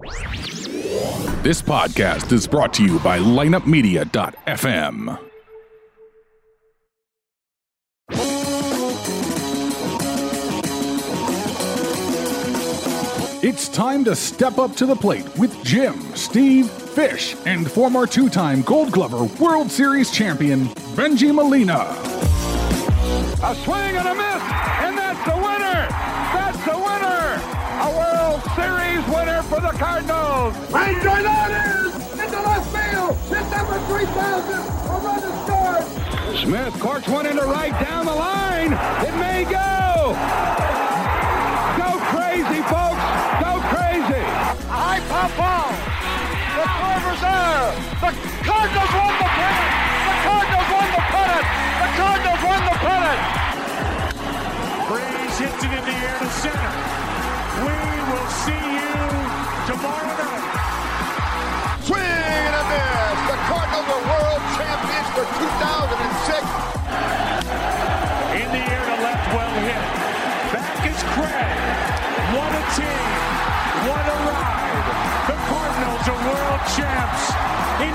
This podcast is brought to you by lineupmedia.fm. It's time to step up to the plate with Jim, Steve, Fish, and former two-time Gold Glover World Series champion, Benji Molina. A swing and a miss, and that's the winner! That's the winner! A World Series winner for the Cardinals! Right drive out is into left field! Hit number 3,000! A run is scored! Smith corks one into right down the line! It may go! Go crazy, folks! Go crazy! A high pop ball! The Corvers are! The Cardinals won the pennant! The Cardinals won the pennant! The Cardinals won the pennant! Breeze hits it in the air to center. We will see you tomorrow night. Swing and a miss! The Cardinals are world champions for 2006! In the air to left, well hit. Back is Craig. What a team. What a ride. The Cardinals are world champs in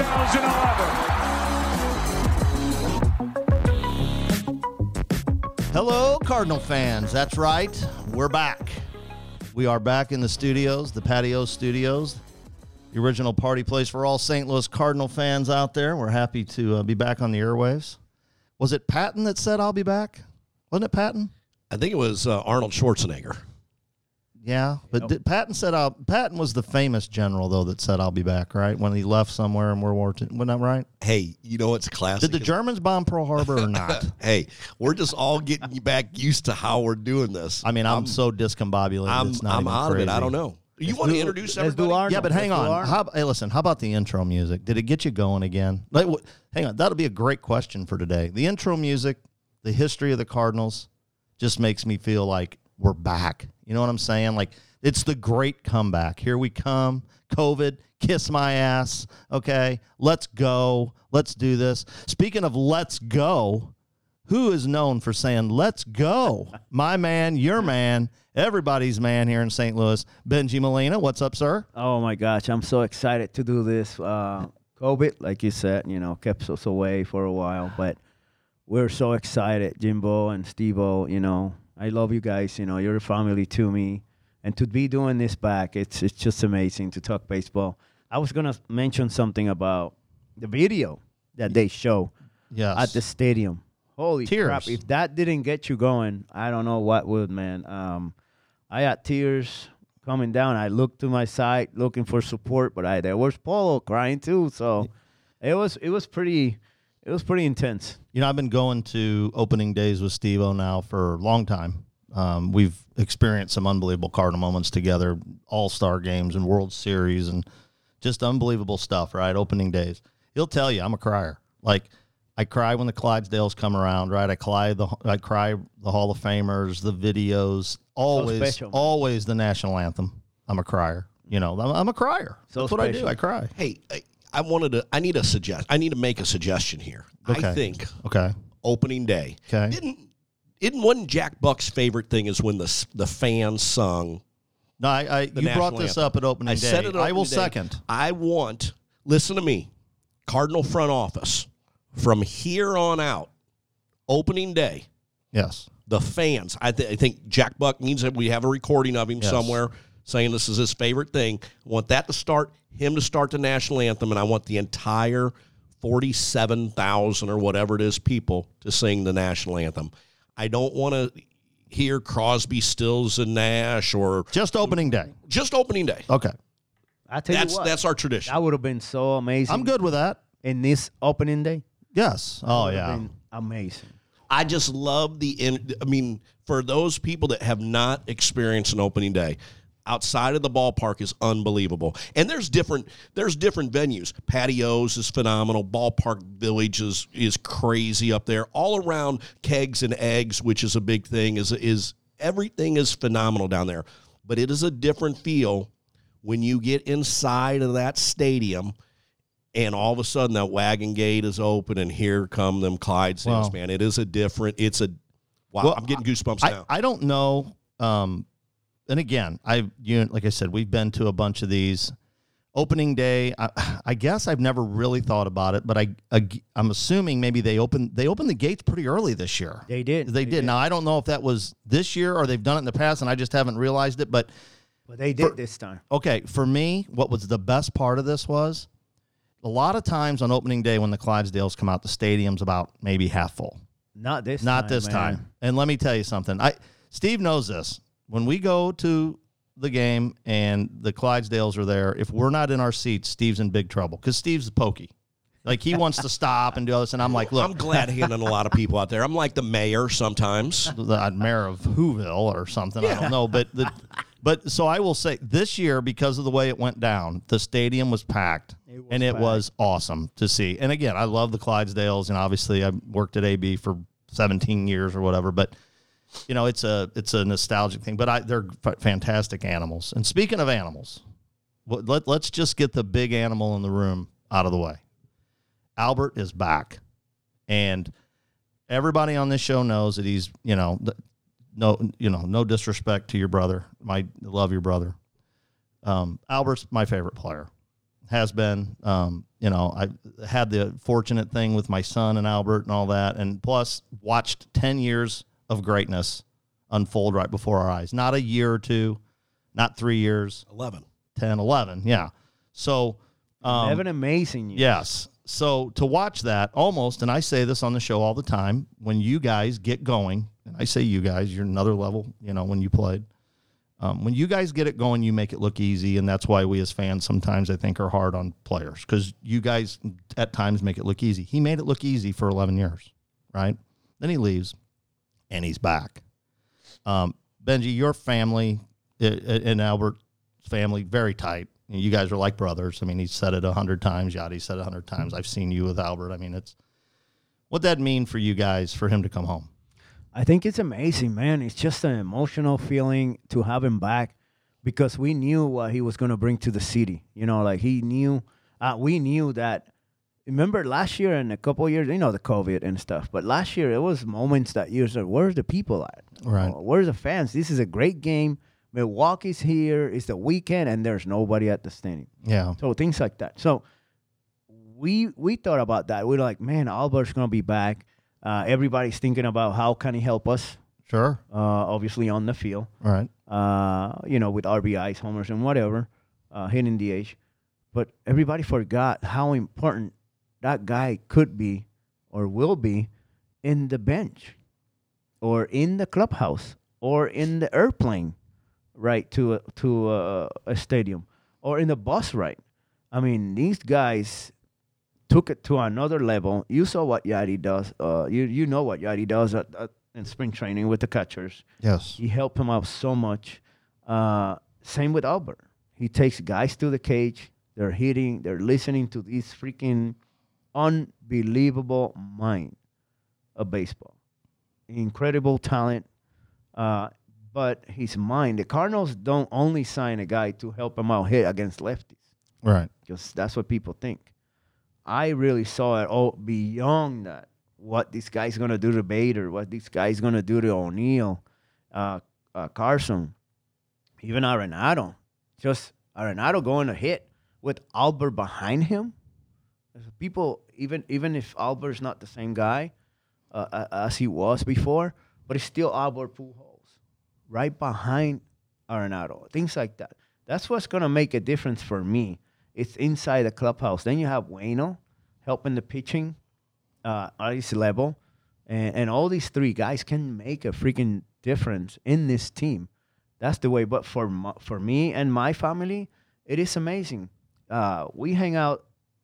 2011. Hello, Cardinal fans. That's right. We're back. We are back in the studios, the Patio Studios, the original party place for all St. Louis Cardinal fans out there. We're happy to be back on the airwaves. Was it Patton that said I'll be back? Wasn't it Patton? I think it was Arnold Schwarzenegger. Yeah, but Patton said Patton was the famous general, though, that said I'll be back, right? When he left somewhere in World War II. Wasn't that right? Hey, you know what's classic? Did the Germans bomb Pearl Harbor or not? Hey, we're just all getting back used to how we're doing this. I mean, I'm so discombobulated. It's not I'm even out crazy. of it. I don't know. You want to introduce everybody? Yeah, but hang on. Hey, listen, how about the intro music? Did it get you going again? Hang on. That'll be a great question for today. The intro music, the history of the Cardinals, just makes me feel like we're back. You know what I'm saying? Like, it's the great comeback. Here we come. COVID, kiss my ass. Okay, let's go. Let's do this. Speaking of let's go, who is known for saying let's go? My man, your man, everybody's man here in St. Louis, Benji Molina. What's up, sir? Oh, my gosh. I'm so excited to do this. COVID, like you said, kept us away for a while, but we're so excited, Jimbo and Steve-O. I love you guys. You're a family to me. And to be doing this back, it's just amazing to talk baseball. I was going to mention something about the video that they show at the stadium. Holy crap. If that didn't get you going, I don't know what would, man. I had tears coming down. I looked to my side looking for support, but there was Polo crying too. So it was pretty intense. I've been going to opening days with Steve-O now for a long time. We've experienced some unbelievable Cardinal moments together, all-star games and World Series and just unbelievable stuff, right? Opening days. He'll tell you I'm a crier. Like, I cry when the Clydesdales come around, right? I cry the Hall of Famers, the videos, always the national anthem. I'm a crier. I'm a crier. That's what I do. I cry. Hey, I need to make a suggestion here. Okay. I think opening day. Okay. Wasn't Jack Buck's favorite thing is when the fans sung? No, you brought this up at opening day. Said it at I will opening day. second. I want, listen to me, Cardinal front office, from here on out, opening day. Yes. The fans. I think Jack Buck needs that. We have a recording of him somewhere saying this is his favorite thing. I want that to start, him to start the national anthem, and I want the entire 47,000 or whatever it is people to sing the national anthem. I don't want to hear Crosby, Stills, and Nash or just opening day. Just opening day. Okay. I tell you what, that's our tradition. That would have been so amazing. I'm good with that. In this opening day. Yes. Oh yeah. Been amazing. I just love for those people that have not experienced an opening day, outside of the ballpark is unbelievable. And there's different venues. Patios is phenomenal. Ballpark Village is crazy up there. All around Kegs and Eggs, which is a big thing, is everything is phenomenal down there. But it is a different feel when you get inside of that stadium and all of a sudden that wagon gate is open and here come them Clydesdales, man. It is I'm getting goosebumps now. I don't know. and again, like I said, we've been to a bunch of these. Opening day, I guess I've never really thought about it, but I'm assuming maybe they opened the gates pretty early this year. They did. They did. Now, I don't know if that was this year or they've done it in the past, and I just haven't realized it, but they did this time. Okay, for me, what was the best part of this was a lot of times on opening day when the Clydesdales come out, the stadium's about maybe half full. Not this time. And let me tell you something. Steve knows this. When we go to the game and the Clydesdales are there, if we're not in our seats, Steve's in big trouble because Steve's pokey. Like, he wants to stop and do all this, and I'm like, look. I'm glad-handing a lot of people out there. I'm like the mayor sometimes. The mayor of Whoville or something, I don't know. But so I will say, this year, because of the way it went down, the stadium was packed, it was awesome to see. And again, I love the Clydesdales, and obviously I worked at AB for 17 years or whatever, but you know, it's a nostalgic thing, but they're fantastic animals. And speaking of animals, let's just get the big animal in the room out of the way. Albert is back, and everybody on this show knows that he's, no disrespect to your brother. I love your brother. Albert's my favorite player, has been. I had the fortunate thing with my son and Albert and all that, and plus watched 10 years of greatness unfold right before our eyes. Not a year or two, not 3 years. 11. 10, 11, yeah. So 11 amazing years. Yes. So to watch that almost, and I say this on the show all the time, when you guys get going, and I say you guys, you're another level, when you played. When you guys get it going, you make it look easy, and that's why we as fans sometimes, I think, are hard on players, because you guys at times make it look easy. He made it look easy for 11 years, right? Then he leaves. And he's back. Benji, your family and Albert's family, very tight. You guys are like brothers. I mean, he's said it 100 times. Yachty said it 100 times. I've seen you with Albert. I mean, what'd that mean for you guys for him to come home? I think it's amazing, man. It's just an emotional feeling to have him back because we knew what he was going to bring to the city. He knew, we knew that. Remember last year and a couple of years, the COVID and stuff. But last year, it was moments that you said, where's the people at? Right. Where's the fans? This is a great game. Milwaukee's here. It's the weekend, and there's nobody at the stadium. Yeah. So things like that. So we thought about that. We were like, man, Albert's going to be back. Everybody's thinking about how can he help us. Sure. Obviously on the field. All right. With RBIs, homers, and whatever, hitting DH. But everybody forgot how important that guy could be or will be in the bench or in the clubhouse or in the airplane ride to a stadium or in the bus ride. I mean, these guys took it to another level. You saw what Yachty does. You know what Yachty does in spring training with the catchers. Yes. He helped him out so much. Same with Albert. He takes guys to the cage. They're hitting. They're listening to these freaking unbelievable mind of baseball. Incredible talent. But his mind, the Cardinals don't only sign a guy to help him out hit against lefties. Right. Because that's what people think. I really saw it beyond that. What this guy's going to do to Bader, what this guy's going to do to O'Neill, Carson, even Arenado. Just Arenado going to hit with Albert behind him. People, even if Albert's not the same guy as he was before, but it's still Albert Pujols right behind Arenado. Things like that. That's what's going to make a difference for me. It's inside the clubhouse. Then you have Waino helping the pitching at this level. And all these three guys can make a freaking difference in this team. That's the way. But for me and my family, it is amazing. We hang out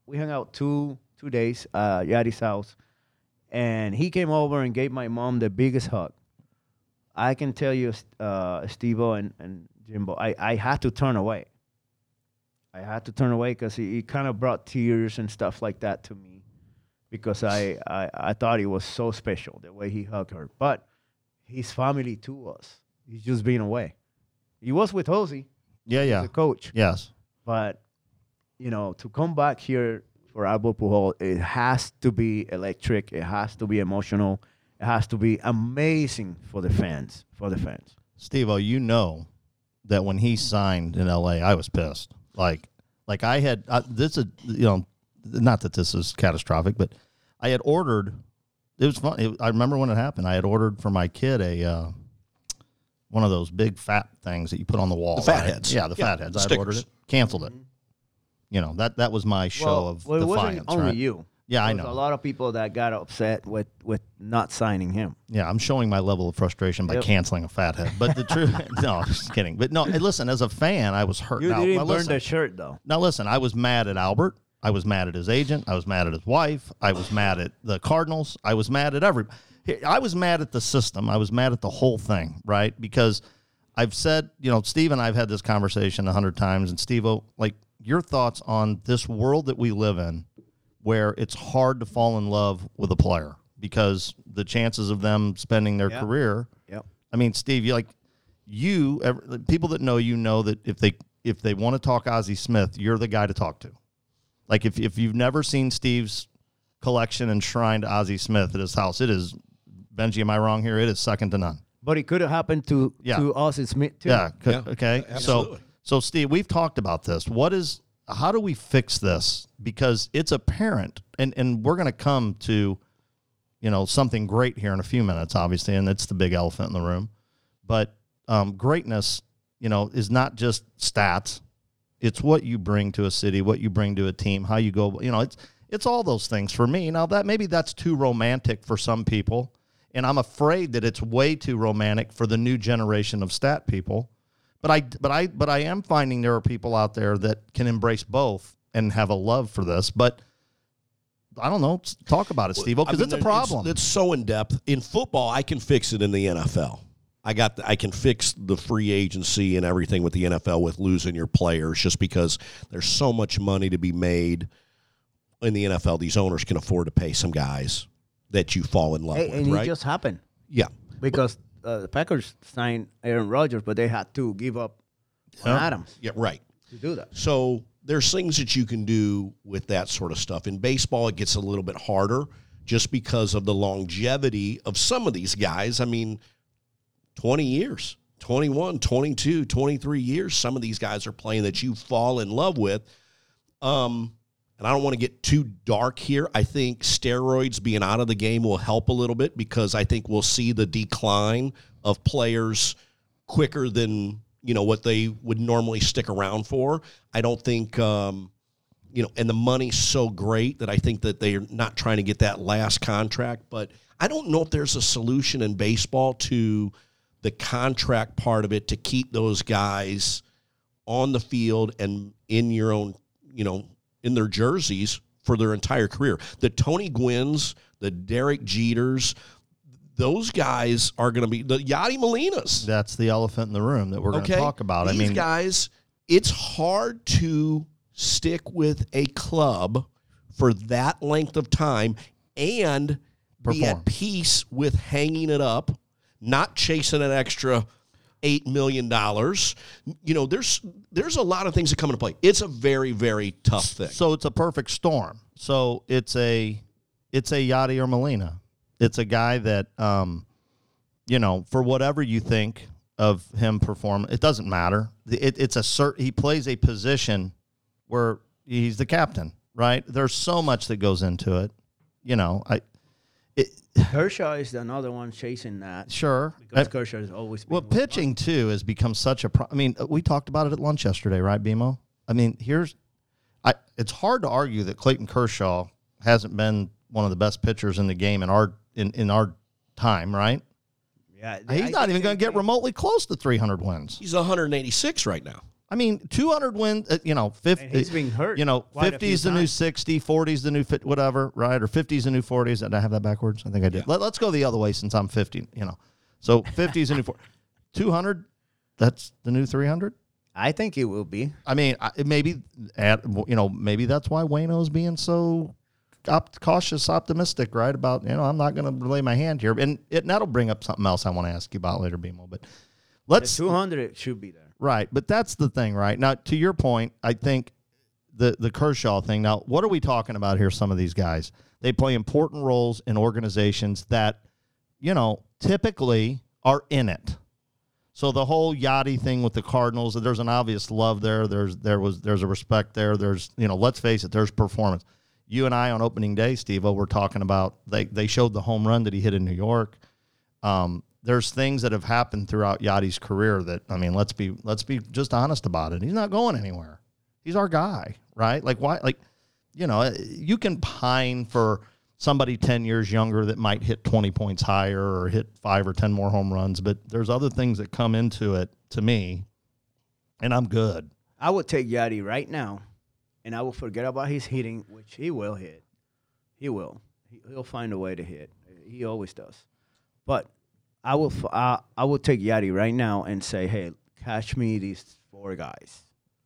2 days at Yachty's house, and he came over and gave my mom the biggest hug. I can tell you, Steve-O and Jimbo, I had to turn away. I had to turn away because he kind of brought tears and stuff like that to me because I thought he was so special, the way he hugged her. But his family too was. He's just being away. He was with Jose. Yeah. The coach. Yes. But, to come back here for Albert Pujols, it has to be electric. It has to be emotional. It has to be amazing for the fans. Steve-O, that when he signed in L.A., I was pissed. Like I had this is not that this is catastrophic, but I had ordered. It was fun. I remember when it happened. I had ordered for my kid a one of those big fat things that you put on the wall. The fat heads. Yeah, the fat heads. I had stickers. ordered it, canceled it. That was my show of well, it defiance. wasn't only right? you. Yeah, I There was know. a lot of people that got upset with not signing him. Yeah, I'm showing my level of frustration by Yep. canceling a fathead. But the truth, no, I'm just kidding. But no, listen, as a fan, I was hurt. You now, didn't now burn listen, the shirt though. Now listen, I was mad at Albert. I was mad at his agent. I was mad at his wife. I was mad at the Cardinals. I was mad at I was mad at the system. I was mad at the whole thing, right? Because I've said, Steve and I have had this conversation 100 times, and Steve-O, like, your thoughts on this world that we live in where it's hard to fall in love with a player because the chances of them spending their career. Yep. I mean, Steve, people that know you know that if they want to talk Ozzie Smith, you're the guy to talk to. Like if you've never seen Steve's collection enshrined to Ozzie Smith at his house, it is, Benji, am I wrong here? It is second to none. But it could have happened to Ozzie Smith too. Yeah. Yeah, Okay. absolutely. So Steve, we've talked about this. How do we fix this? Because it's apparent, and we're going to come to, something great here in a few minutes, obviously, and it's the big elephant in the room. But greatness, is not just stats. It's what you bring to a city, what you bring to a team, how you go. It's all those things for me. Now maybe that's too romantic for some people, and I'm afraid that it's way too romantic for the new generation of stat people. But I am finding there are people out there that can embrace both and have a love for this. But I don't know. Talk about it, Steve-O, because it's a problem. It's so in depth. In football, I can fix it in the NFL. I can fix the free agency and everything with the NFL with losing your players just because there's so much money to be made in the NFL. These owners can afford to pay some guys that you fall in love with, And right? it just happened Yeah. because the Packers signed Aaron Rodgers, but they had to give up on Adams Yeah, right. to do that. So there's things that you can do with that sort of stuff. In baseball, it gets a little bit harder just because of the longevity of some of these guys. I mean, 20 years, 21, 22, 23 years, some of these guys are playing that you fall in love with. And I don't want to get too dark here. I think steroids being out of the game will help a little bit because I think we'll see the decline of players quicker than, what they would normally stick around for. I don't think, and the money's so great that I think that they're not trying to get that last contract. But I don't know if there's a solution in baseball to the contract part of it to keep those guys on the field and in your own, in their jerseys for their entire career. The Tony Gwynns, the Derek Jeters, those guys are going to be the Yadi Molinas. That's the elephant in the room that we're going to talk about. These guys, it's hard to stick with a club for that length of time and be at peace with hanging it up, not chasing an extra $8 million. There's a lot of things that come into play. It's a very, very tough thing. So it's a perfect storm. So it's a Yadi or Molina. It's a guy that, for whatever you think of him perform, it doesn't matter. He plays a position where he's the captain, right? There's so much that goes into it. Kershaw is another one chasing that. Sure. Because Kershaw has always been. Well, pitching, too, has become such a we talked about it at lunch yesterday, right, BMO? I mean, it's hard to argue that Clayton Kershaw hasn't been one of the best pitchers in the game in our time, right? Yeah, He's not even going to get remotely close to 300 wins. He's 186 right now. I mean, 200 wins, 50. And he's being hurt. 50 is the new 60, 40 is the new whatever, right? Or 50 is the new 40s. Did I have that backwards? I think I did. Yeah. Let's go the other way since I'm 50, So 50 is the new 40. 200, that's the new 300? I think it will be. I mean, maybe that's why Waino's being so cautious, optimistic, right? About, I'm not going to lay my hand here. And that'll bring up something else I want to ask you about later, BMO. But let's... The 200 should be there. Right, but that's the thing, right? Now, to your point, I think the Kershaw thing, now, what are we talking about here, some of these guys? They play important roles in organizations that, typically are in it. So the whole Yachty thing with the Cardinals, there's an obvious love there. There's a respect there. There's, let's face it, there's performance. You and I on opening day, Steve-O, were talking about they showed the home run that he hit in New York. There's things that have happened throughout Yachty's career that, let's be just honest about it. He's not going anywhere. He's our guy, right? Like why? Like, you can pine for somebody 10 years younger that might hit 20 points higher or hit 5 or 10 more home runs, but there's other things that come into it to me, and I'm good. I would take Yachty right now, and I will forget about his hitting, which he will hit. He will. He'll find a way to hit. He always does. But I will take Yachty right now and say, hey, catch me these 4 guys.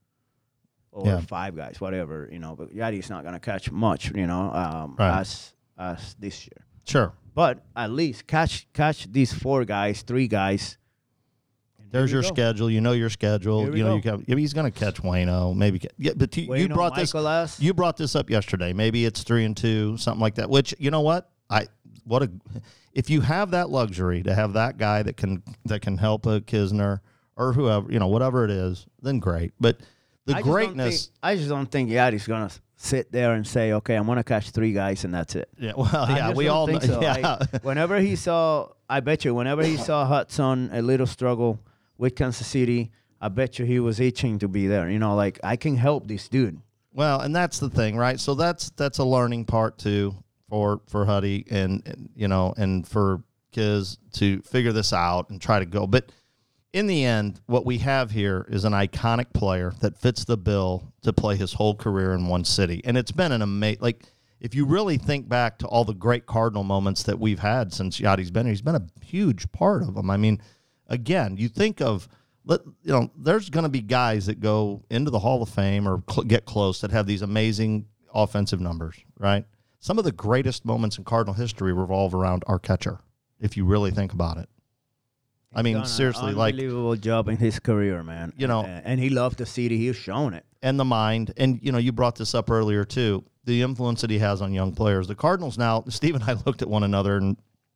Or 5 guys, whatever, But Yachty's not going to catch much, right. as this year. Sure. But at least catch these 4 guys, 3 guys. There's your schedule. You know your schedule. He's going to catch Waino. Maybe. Yeah, but you brought you brought this up yesterday. Maybe it's 3-2, something like that. Which, you know what? If you have that luxury to have that guy that can help a Kisner or whoever, whatever it is, then great. But I just don't think Yachty's going to sit there and say, okay, I'm going to catch 3 guys and that's it. Yeah, well, yeah, we all know. So. Yeah. Whenever he saw Hudson a little struggle with Kansas City, I bet you he was itching to be there. I can help this dude. Well, and that's the thing, right? So that's a learning part too for Huddy and for Kiz to figure this out and try to go. But in the end, what we have here is an iconic player that fits the bill to play his whole career in one city. And it's been an amazing, if you really think back to all the great Cardinal moments that we've had since Yachty's been here, he's been a huge part of them. Again, you think of, there's going to be guys that go into the Hall of Fame or get close that have these amazing offensive numbers, right? Some of the greatest moments in Cardinal history revolve around our catcher, if you really think about it. Seriously, unbelievable job in his career, man. And he loved the city. He's shown it. And the mind. And, you brought this up earlier, too, the influence that he has on young players. The Cardinals now, Steve and I looked at one another and,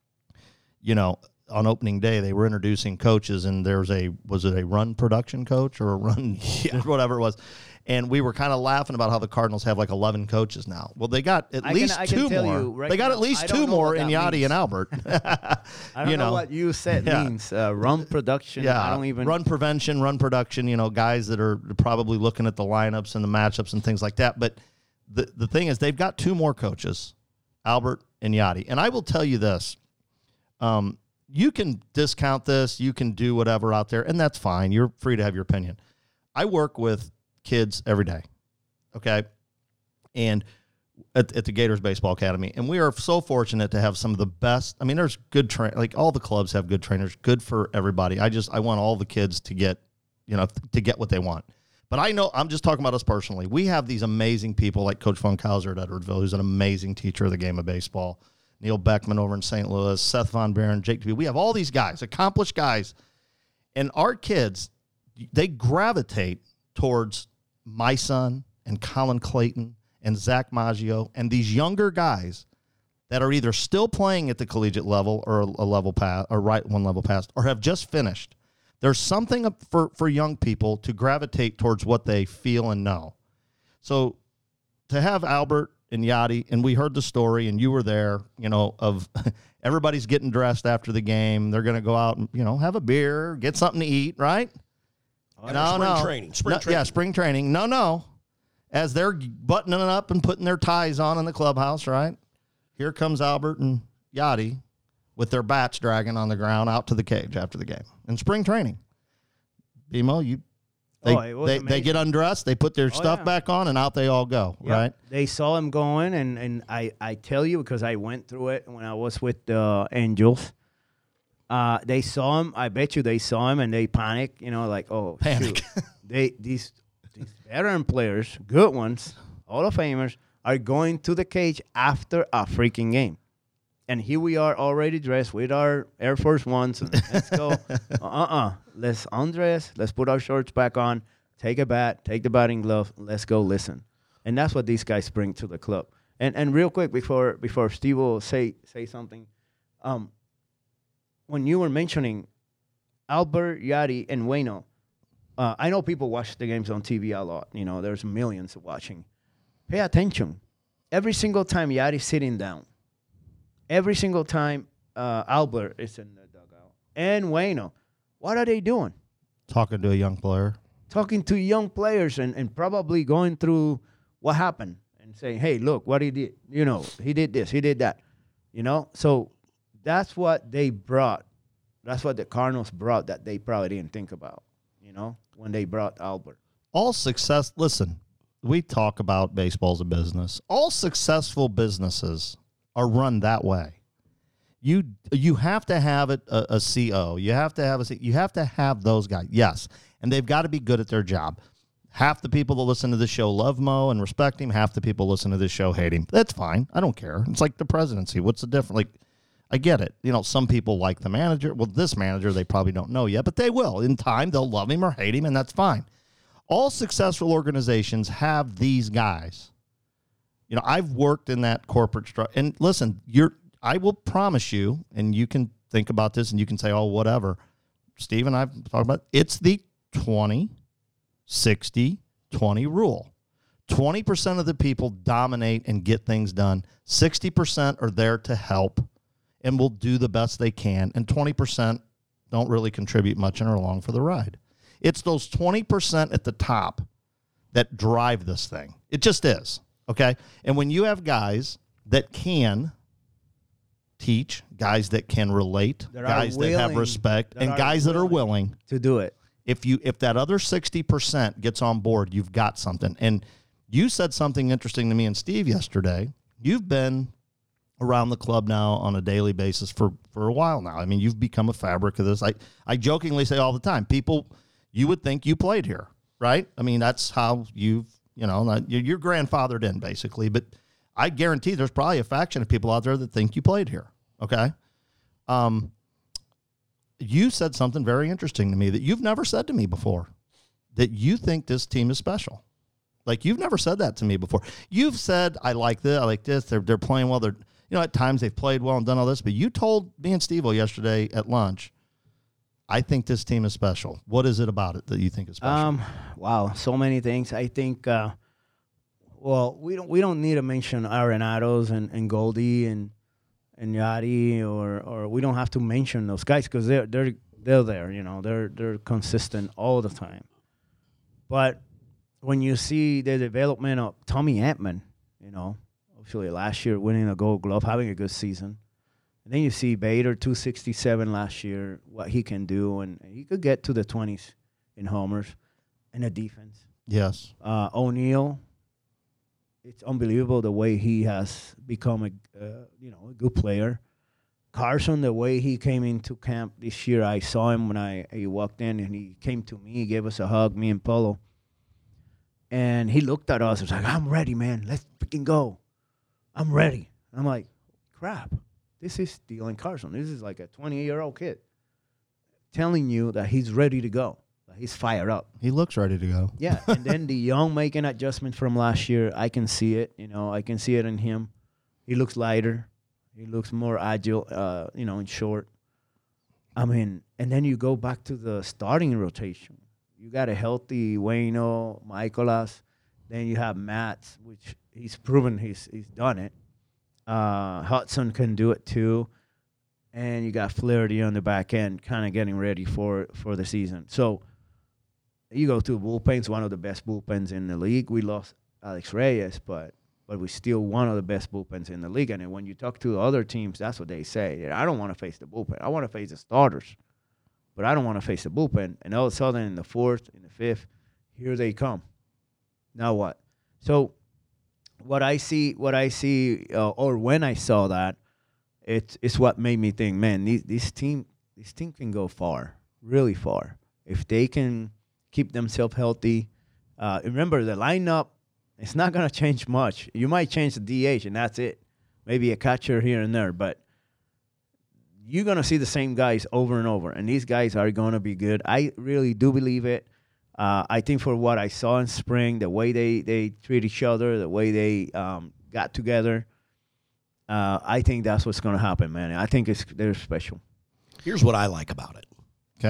on opening day, they were introducing coaches, and was it a run production coach or a run, whatever it was. And we were kind of laughing about how the Cardinals have 11 coaches now. Well, they got at least 2 more. They got at least 2 more in Yachty and Albert. I don't know what you said means. Run production. Yeah. I don't even. Run prevention, run production, guys that are probably looking at the lineups and the matchups and things like that. But the thing is, they've got 2 more coaches, Albert and Yachty. And I will tell you this. You can discount this. You can do whatever out there, and that's fine. You're free to have your opinion. I work with kids every day, okay? And at the Gators Baseball Academy. And we are so fortunate to have some of the best. There's good all the clubs have good trainers, good for everybody. I want all the kids to get what they want. But I know, I'm just talking about us personally. We have these amazing people like Coach Funkhauser at Edwardville, who's an amazing teacher of the game of baseball. Neil Beckman over in St. Louis, Seth Von Buren, Jake DeVue. We have all these guys, accomplished guys. And our kids, they gravitate towards my son and Colin Clayton and Zach Maggio and these younger guys that are either still playing at the collegiate level or one level past or have just finished. There's something for young people to gravitate towards what they feel and know. So to have Albert and Yachty, and we heard the story, and you were there, of everybody's getting dressed after the game. They're going to go out and, have a beer, get something to eat, right? Spring training. Yeah, spring training. No. As they're buttoning it up and putting their ties on in the clubhouse, right? Here comes Albert and Yachty with their bats dragging on the ground out to the cage after the game. In spring training. BMO, they get undressed, they put their stuff back on, and out they all go, right? They saw him going, and I tell you, because I went through it when I was with the Angels. They saw him. I bet you they saw him, and they panic. Panic. Shoot. These veteran players, good ones, Hall of Famers, are going to the cage after a freaking game. And here we are already dressed with our Air Force Ones. Let's go. Let's undress. Let's put our shorts back on. Take a bat. Take the batting glove. Let's go listen. And that's what these guys bring to the club. And real quick, before Steve will say something, when you were mentioning Albert, Yadi, and Waino. I know people watch the games on TV a lot. You know, there's millions watching. Pay attention. Every single time Yadi's sitting down, every single time Albert is in the dugout, and Waino, what are they doing? Talking to a young player. Talking to young players and probably going through what happened and saying, hey, look, what he did. You know, he did this, he did that. You know? So that's what they brought. That's what the Cardinals brought that they probably didn't think about, you know, when they brought Albert. All success, listen, we talk about baseball as a business. All successful businesses are run that way. You have to have a CO. You have to have those guys. Yes, and they've got to be good at their job. Half the people that listen to this show love Mo and respect him. Half the people listen to this show hate him. That's fine. I don't care. It's like the presidency. What's the difference? Like, I get it. You know, some people like the manager. Well, this manager they probably don't know yet, but they will. In time, they'll love him or hate him, and that's fine. All successful organizations have these guys. You know, I've worked in that corporate structure. And listen, I will promise you, and you can think about this and you can say, oh, whatever. Steve and I've talked about it's the 20, 60, 20 rule. 20% of the people dominate and get things done. 60% are there to help and will do the best they can. And 20% don't really contribute much and are along for the ride. It's those 20% at the top that drive this thing. It just is, okay? And when you have guys that can teach, guys that can relate, guys that have respect, and guys that are willing to do it. If that other 60% gets on board, you've got something. And you said something interesting to me and Steve yesterday. You've been around the club now on a daily basis for a while now. I mean, you've become a fabric of this. I jokingly say all the time, people, you would think you played here, right? I mean, that's how you're grandfathered in, basically. But I guarantee there's probably a faction of people out there that think you played here, okay? You said something very interesting to me that you've never said to me before, that you think this team is special. Like, you've never said that to me before. You've said, I like this, they're playing well, they're, you know, at times they've played well and done all this, but you told me and Steve-O yesterday at lunch, I think this team is special. What is it about it that you think is special? Wow, so many things. I think, we don't need to mention Arenados and Goldie and Yadi, or we don't have to mention those guys because they're there. You know, they're consistent all the time. But when you see the development of Tommy Edman, you know, obviously last year winning a Gold Glove, having a good season. And then you see Bader, 267 last year, what he can do. And he could get to the 20s in homers and a defense. Yes. O'Neill, it's unbelievable the way he has become a good player. Carson, the way he came into camp this year, I saw him when I walked in, and he came to me, he gave us a hug, me and Polo. And he looked at us and was like, I'm ready, man. Let's freaking go. I'm ready. And I'm like, crap. This is Dylan Carson. This is like a 28-year-old kid telling you that he's ready to go. That he's fired up. He looks ready to go. Yeah, and then the young making adjustment from last year, I can see it. You know, I can see it in him. He looks lighter. He looks more agile, in short. I mean, and then you go back to the starting rotation. You got a healthy Waino, Michaelas. Then you have Matz, which he's proven he's done it. Hudson can do it too. And you got Flaherty on the back end kind of getting ready for the season. So you go to bullpens, one of the best bullpens in the league. We lost Alex Reyes, but we're still one of the best bullpens in the league. And when you talk to other teams, that's what they say. I don't want to face the bullpen. I want to face the starters. But I don't want to face the bullpen. And all of a sudden, in the fourth, in the fifth, here they come. Now what? So what I see, or when I saw that, it's what made me think, man, this team can go far, really far, if they can keep themselves healthy. Remember, the lineup, it's not going to change much. You might change the DH, and that's it. Maybe a catcher here and there, but you're going to see the same guys over and over, and these guys are going to be good. I really do believe it. I think for what I saw in spring, the way they treat each other, the way they got together, I think that's what's going to happen, man. I think they're special. Here's what I like about it. Okay.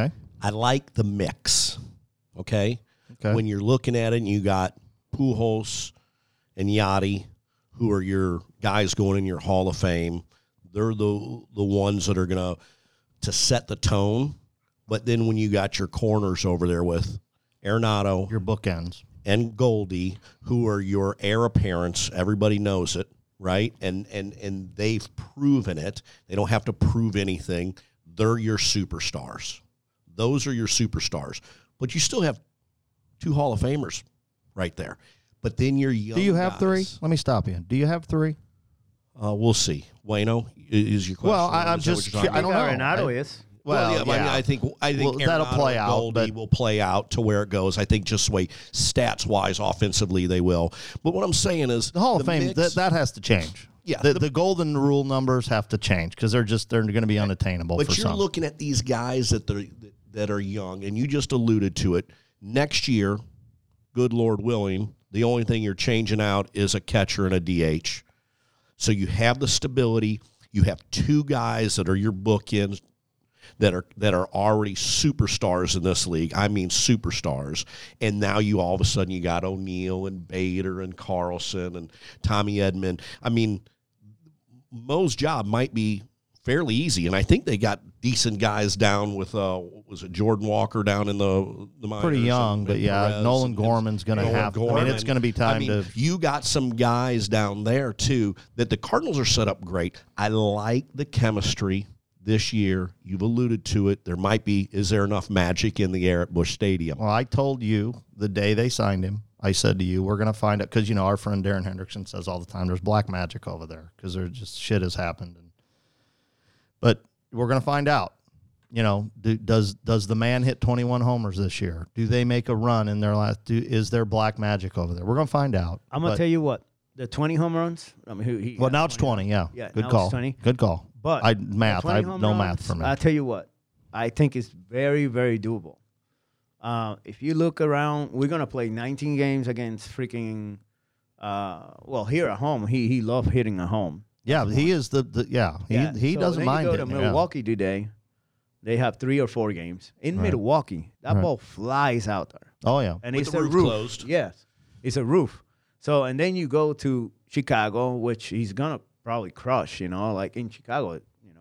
I like the mix, okay? Okay. When you're looking at it and you got Pujols and Yachty, who are your guys going in your Hall of Fame. They're the ones that are going to set the tone. But then when you got your corners over there with Arenado, Your bookends. and Goldie, who are your heir apparents, everybody knows it, right? And they've proven it. They don't have to prove anything. They're your superstars. Those are your superstars. But you still have 2 Hall of Famers right there. But then you're young. Do you have guys. 3? Let me stop you. Do you have 3? We'll see. Wayno, is your question? Well, Is that I'm what just. you're talking I don't know. Arenado is. Well, yeah, I think Well, that'll Arenado play and out, Goldie but- will play out to where it goes. I think just the way stats wise, offensively, they will. But what I'm saying is The Hall of Fame mix- that has to change. Yeah, the golden rule numbers have to change because they're going to be unattainable. But for you're some. looking at these guys that are young, and you just alluded to it. Next year, good Lord willing, the only thing you're changing out is a catcher and a DH. So you have the stability. You have 2 guys that are your bookends that are already superstars in this league. I mean superstars. And now you all of a sudden you got O'Neill and Bader and Carlson and Tommy Edman. I mean, Mo's job might be fairly easy, and I think they got decent guys down with was it Jordan Walker down in the minors? Pretty young, and but yeah, Perez Nolan and- Gorman's going to Nolan have. I Gorman. mean, it's going to be time I mean, to. You got some guys down there too that the Cardinals are set up great. I like the chemistry this year. You've alluded to it. There might be. Is there enough magic in the air at Busch Stadium? Well, I told you the day they signed him. I said to you, we're going to find out because our friend Darren Hendrickson says all the time there's black magic over there because there's just shit has happened. But we're going to find out. Does the man hit 21 homers this year? Do they make a run in their last? Is there black magic over there? We're going to find out. I'm going to tell you what. The 20 home runs. I mean, Well, now it's 20. Yeah. Yeah, Good now call. it's 20. Good call. But I the math. 20 I home no runs, math for me. I'll tell you what. I think it's very, very doable. If you look around, we're going to play 19 games against freaking, here at home. He loves hitting at home. Yeah, he is he So doesn't then mind you go it. to Milwaukee today. They have 3 or 4 games. In Right. Milwaukee, that Right. ball flies out there. Oh yeah. And With it's the a roof roof. closed. Yes, it's a roof. So, and then you go to Chicago, which he's going to probably crush, like in Chicago,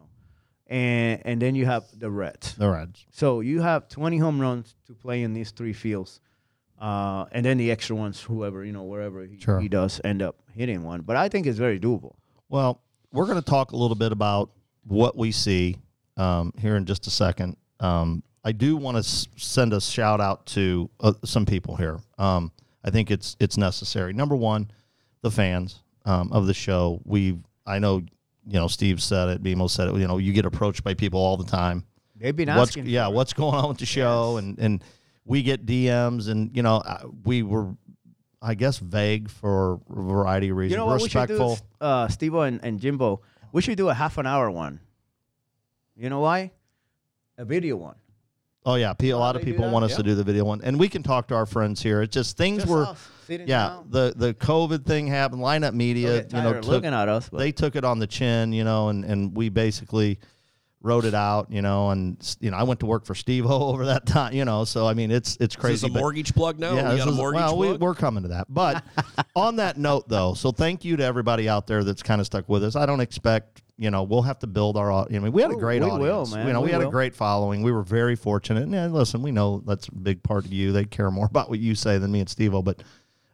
and then you have the Reds. The Reds. So you have 20 home runs to play in these 3 fields. And then the extra ones, whoever, wherever Sure. he does end up hitting one. But I think it's very doable. Well, we're going to talk a little bit about what we see here in just a second. I do want to send a shout out to some people here. I think it's necessary. Number one, the fans of the show. I know, Steve said it, BMO said it. You get approached by people all the time. They've been asking. What's going on with the show, and we get DMs, and we were, I guess, vague for a variety of reasons. You know what Respectful. we should do, Steve-O and Jimbo? We should do a half-an-hour one. You know why? A video one. Oh yeah, a lot of they do people that? want us Yeah. to do the video one, and we can talk to our friends here. It's just things Just were, us sitting yeah. down. The COVID thing happened. Lineup Media, Took, looking at us. But they took it on the chin, and we basically wrote it out, and I went to work for Steve-O over that time, so I mean it's crazy. Is this a but- mortgage plug now? Yeah, we this got a is- mortgage well, plug? we're coming to that. But on that note, though, so thank you to everybody out there that's kind of stuck with us. I don't expect, we'll have to build our. We had a great we will, audience. man. We We had a will. great following. We were very fortunate. And listen, we know that's a big part of you. They care more about what you say than me and Steve-O. But,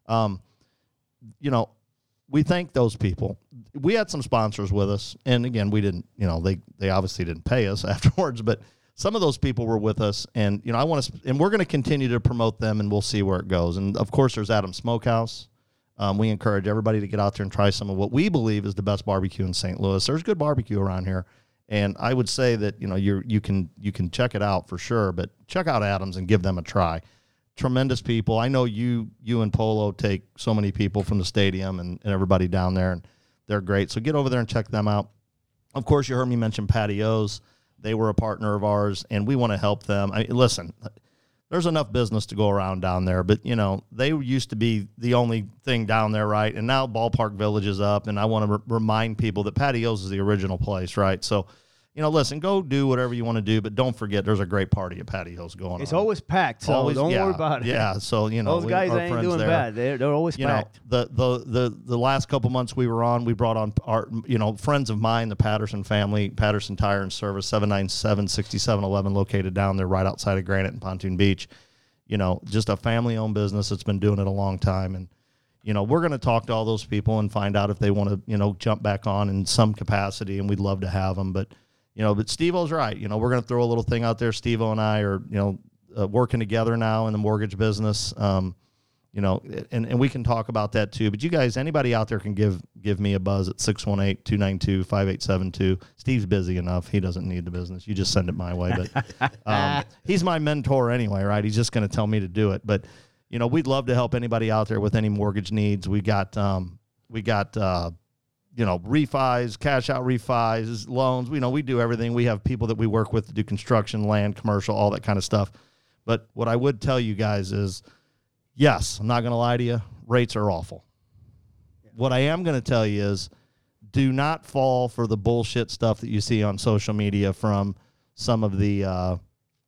we thank those people. We had some sponsors with us, and again, we didn't. They obviously didn't pay us afterwards, but some of those people were with us, and I want to, and we're going to continue to promote them, and we'll see where it goes. And of course, there's Adams Smokehouse. We encourage everybody to get out there and try some of what we believe is the best barbecue in St. Louis. There's good barbecue around here, and I would say that you can check it out for sure, but check out Adams and give them a try. Tremendous people. I know you and Polo take so many people from the stadium and everybody down there, and they're great. So get over there and check them out. Of course, you heard me mention Patios. They were a partner of ours, and we want to help them. Listen, there's enough business to go around down there, but, they used to be the only thing down there, right? And now Ballpark Village is up, and I want to remind people that Patios is the original place, right? So listen, go do whatever you want to do, but don't forget there's a great party at Patty Hills going on. It's always packed, so don't worry about it. Yeah, so those guys ain't doing bad. They're always packed. The last couple months we were on, we brought on our friends of mine, the Patterson family, Patterson Tire and Service, 797-6711, located down there right outside of Granite and Pontoon Beach. Just a family-owned business that's been doing it a long time, and we're going to talk to all those people and find out if they want to jump back on in some capacity, and we'd love to have them, but. But Steve-O's right. We're going to throw a little thing out there. Steve-O and I are, working together now in the mortgage business. And we can talk about that too. But you guys, anybody out there can give me a buzz at 618-292-5872. Steve's busy enough. He doesn't need the business. You just send it my way. But he's my mentor anyway, right? He's just going to tell me to do it. But, we'd love to help anybody out there with any mortgage needs. We got refis, cash out refis, loans. We do everything. We have people that we work with to do construction, land, commercial, all that kind of stuff. But what I would tell you guys is, yes, I'm not going to lie to you, rates are awful. What I am going to tell you is, do not fall for the bullshit stuff that you see on social media from some of the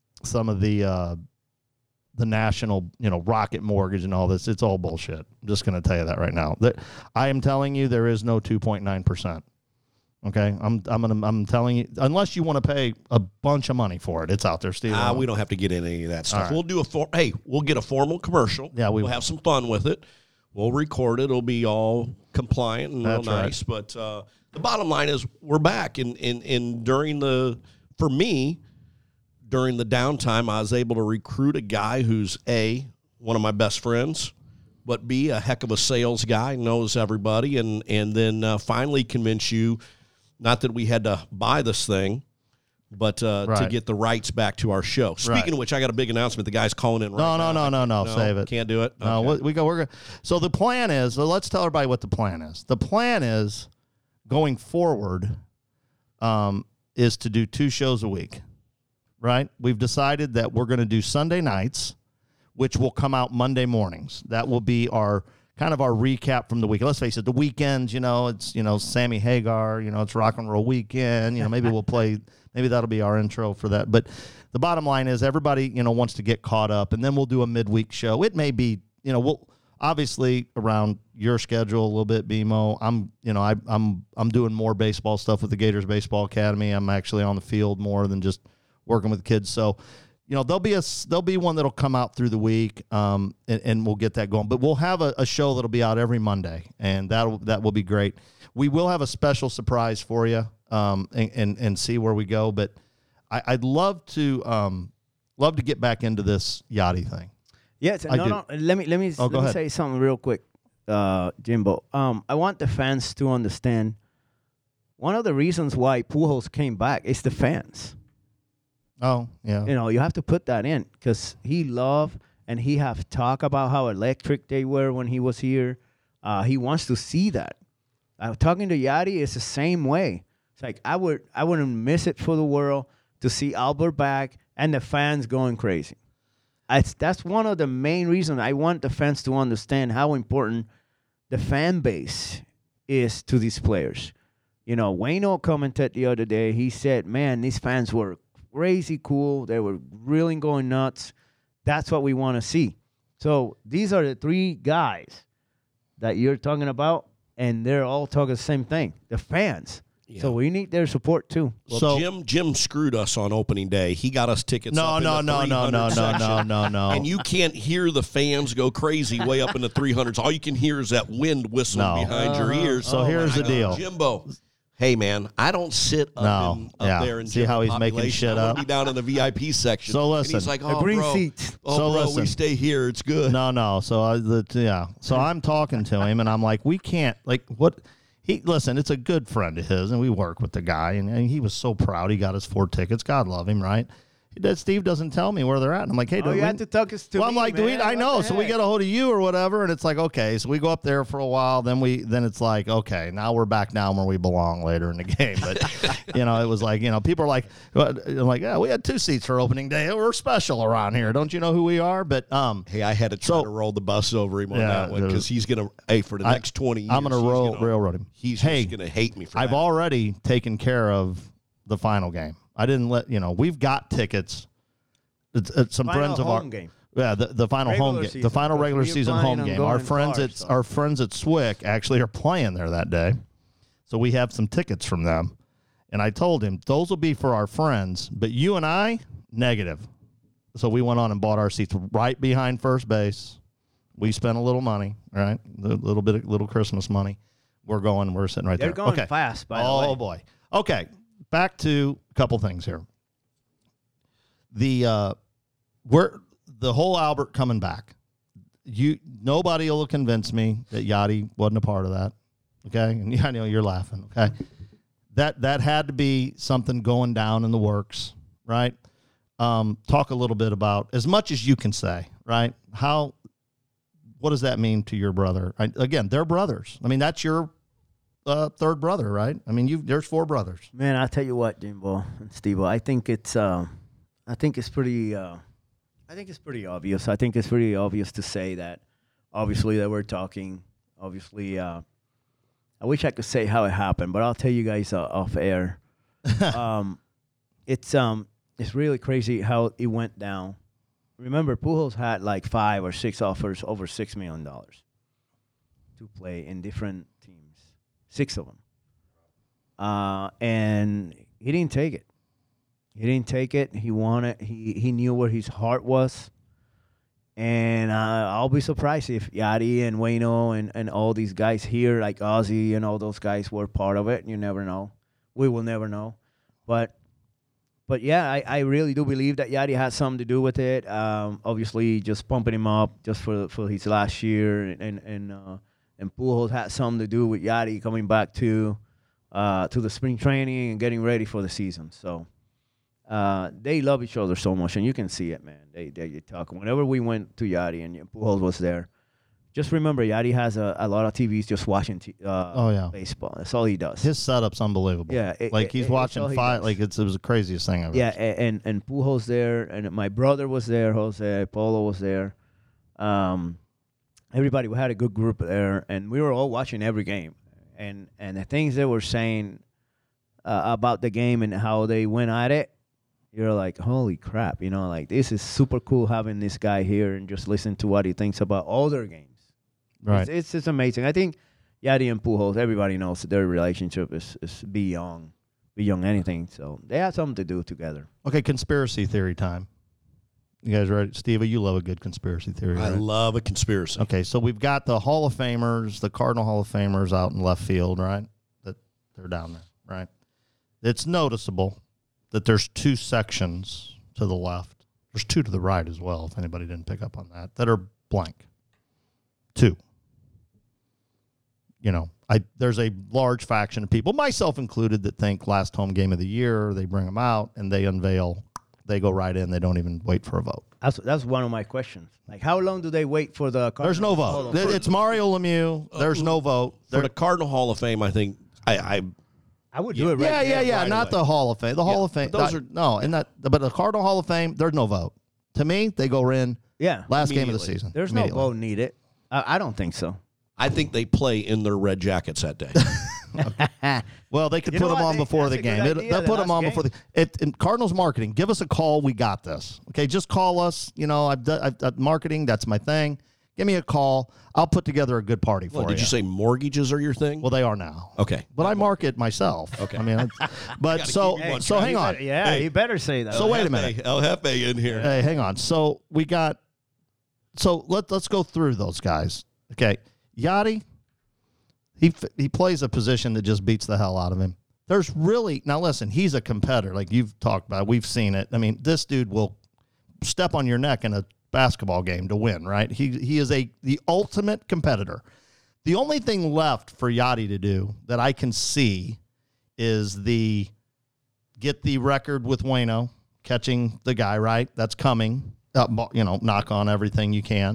national, Rocket Mortgage and all this. It's all bullshit. I'm just going to tell you that right now. I am telling you there is no 2.9%. Okay? I'm telling you, unless you want to pay a bunch of money for it, it's out there, Steve. We don't have to get into any of that stuff. Right. We'll get a formal commercial. Yeah, we'll have some fun with it. We'll record it. It'll be all compliant and real nice. Right. But the bottom line is we're back. And during the downtime, I was able to recruit a guy who's A, one of my best friends, but B, a heck of a sales guy, knows everybody, and then finally convince you, not that we had to buy this thing, but to get the rights back to our show. Speaking of which, I got a big announcement. The guy's calling in right now. No, save it. Can't do it? No, okay. we're going. So the plan is, let's tell everybody what the plan is. The plan is, going forward, is to do 2 shows a week. Right? We've decided that we're going to do Sunday nights, which will come out Monday mornings. That will be our kind of our recap from the week. Let's face it, the weekends, it's, Sammy Hagar, it's rock and roll weekend. Maybe we'll play, maybe that'll be our intro for that. But the bottom line is everybody, wants to get caught up, and then we'll do a midweek show. It may be, we'll obviously around your schedule a little bit, BMO. I'm doing more baseball stuff with the Gators Baseball Academy. I'm actually on the field more than just working with kids. So, there'll be one that'll come out through the week, and we'll get that going. But we'll have a show that'll be out every Monday, and that will be great. We will have a special surprise for you, and see where we go. But I'd love to get back into this Yachty thing. Yes, no. Let me say something real quick, Jimbo. I want the fans to understand. One of the reasons why Pujols came back is the fans. Oh, yeah. You have to put that in because he loved and he have talked about how electric they were when he was here. He wants to see that. Talking to Yachty is the same way. It's like I wouldn't miss it for the world to see Albert back and the fans going crazy. That's one of the main reasons I want the fans to understand how important the fan base is to these players. Wayno commented the other day. He said, man, these fans were crazy cool. They were really going nuts. That's what we want to see. So these are the 3 guys that you're talking about, and they're all talking the same thing, the fans. Yeah. So we need their support too. Well, so Jim screwed us on opening day. He got us tickets. No. And you can't hear the fans go crazy way up in the 300s. All you can hear is that wind whistling behind your ears. So here's the deal, Jimbo. Hey, man, I don't sit up there and see how he's making shit up. Be down in the VIP section. So listen, and he's like, green seats. We stay here. It's good. No. So So I'm talking to him, and I'm like, we can't. Like, what? Listen, it's a good friend of his, and we work with the guy, and he was so proud he got his 4 tickets. God love him, right? Steve doesn't tell me where they're at. And I'm like, hey, you have to talk us to me, I'm like, I know. So we get a hold of you or whatever. And it's like, okay. So we go up there for a while. Then it's like, okay, now we're back down where we belong later in the game. But, it was like, people are like, yeah, we had 2 seats for opening day. We're special around here. Don't you know who we are? But, hey, I had to try to roll the bus over him on that one because he's going to, for the next 20 years, I'm going to railroad him. He's just going to hate me for that. I've already taken care of the final game. I didn't let we've got tickets. It's some Final friends of home our game. Yeah, the final Regular home game, season, the final because regular we're season planning home on game. going Our in friends cars, at so. our friends at Swick actually are playing there that day, so we have some tickets from them. And I told him those will be for our friends, but you and I negative. So we went on and bought our seats right behind first base. We spent a little money, right? A little Christmas money. We're sitting right there. They're going okay. fast, by the way. Oh boy. Okay, back to a couple things here. The whole Albert coming back. Nobody will convince me that Yachty wasn't a part of that. Okay, and I know you're laughing. Okay, that had to be something going down in the works, right? Talk a little bit about, as much as you can say, right? What does that mean to your brother? Again, they're brothers. I mean, that's your third brother, right? I mean, there's 4 brothers. Man, I'll tell you what, Jimbo and Steve, I think it's pretty obvious. I think it's pretty obvious to say that, obviously, that we're talking. Obviously, I wish I could say how it happened, but I'll tell you guys off air. It's really crazy how it went down. Remember, Pujols had like 5 or 6 offers over $6 million to play in different teams, 6 of them, and he didn't take it. He didn't take it. He wanted. He knew where his heart was, and I'll be surprised if Yachty and Waino and all these guys here, like Ozzy and all those guys, were part of it. You never know. We will never know. But yeah, I really do believe that Yachty had something to do with it. Obviously, just pumping him up just for his last year, and Pujols had something to do with Yachty coming back to the spring training and getting ready for the season. So. They love each other so much, and you can see it, man. They talk. Whenever we went to Yachty and Pujols was there, just remember Yachty has a lot of TVs just watching baseball. That's all he does. His setup's unbelievable. Yeah, he's watching 5. Like it was the craziest thing ever. Yeah, and Pujols there, and my brother was there. Jose Polo was there. Everybody, we had a good group there, and we were all watching every game. And the things they were saying about the game and how they went at it. You're like, holy crap, like this is super cool having this guy here and just listen to what he thinks about all their games. Right. It's just amazing. I think Yachty and Pujols, everybody knows that their relationship is beyond anything. So they have something to do together. Okay, conspiracy theory time. You guys ready? Steve, you love a good conspiracy theory, right? I love a conspiracy. Okay, so we've got the Hall of Famers, the Cardinal Hall of Famers out in left field, right? That they're down there, right? It's noticeable that there's 2 sections to the left. There's 2 to the right as well, if anybody didn't pick up on that are blank. 2. There's a large faction of people, myself included, that think last home game of the year, they bring them out and they unveil, they go right in, they don't even wait for a vote. That's one of my questions. Like, how long do they wait for the Cardinals? There's no vote. It's Mario Lemieux. There's no vote. For the Cardinal Hall of Fame, I think I would do it right Yeah. right Not away. the Hall of Fame. The Hall of Fame. Those are But the Cardinal Hall of Fame, there's no vote. To me, they go in last game of the season. There's no vote needed. I don't think so. I think they play in their red jackets that day. Well, they could You put know them what? on before That's the a game. good idea, They'll the put them last on game. before in Cardinals marketing. Give us a call. We got this. Okay, just call us. I've done marketing. That's my thing. Give me a call. I'll put together a good party for you. Did you say mortgages are your thing? Well, they are now. Okay. But I market myself. Okay. I mean, but so hang on. Yeah, you better say that. So wait a minute. El Jefe in here. Hey, hang on. So we got. So let's go through those guys. Okay, Yachty. He plays a position that just beats the hell out of him. There's really now. Listen, he's a competitor, like you've talked about. We've seen it. I mean, this dude will step on your neck in a basketball game to win. Right? He is the ultimate competitor. The only thing left for Yachty to do that I can see is get the record with Waino, catching the guy, right? That's coming. Knock on everything you can.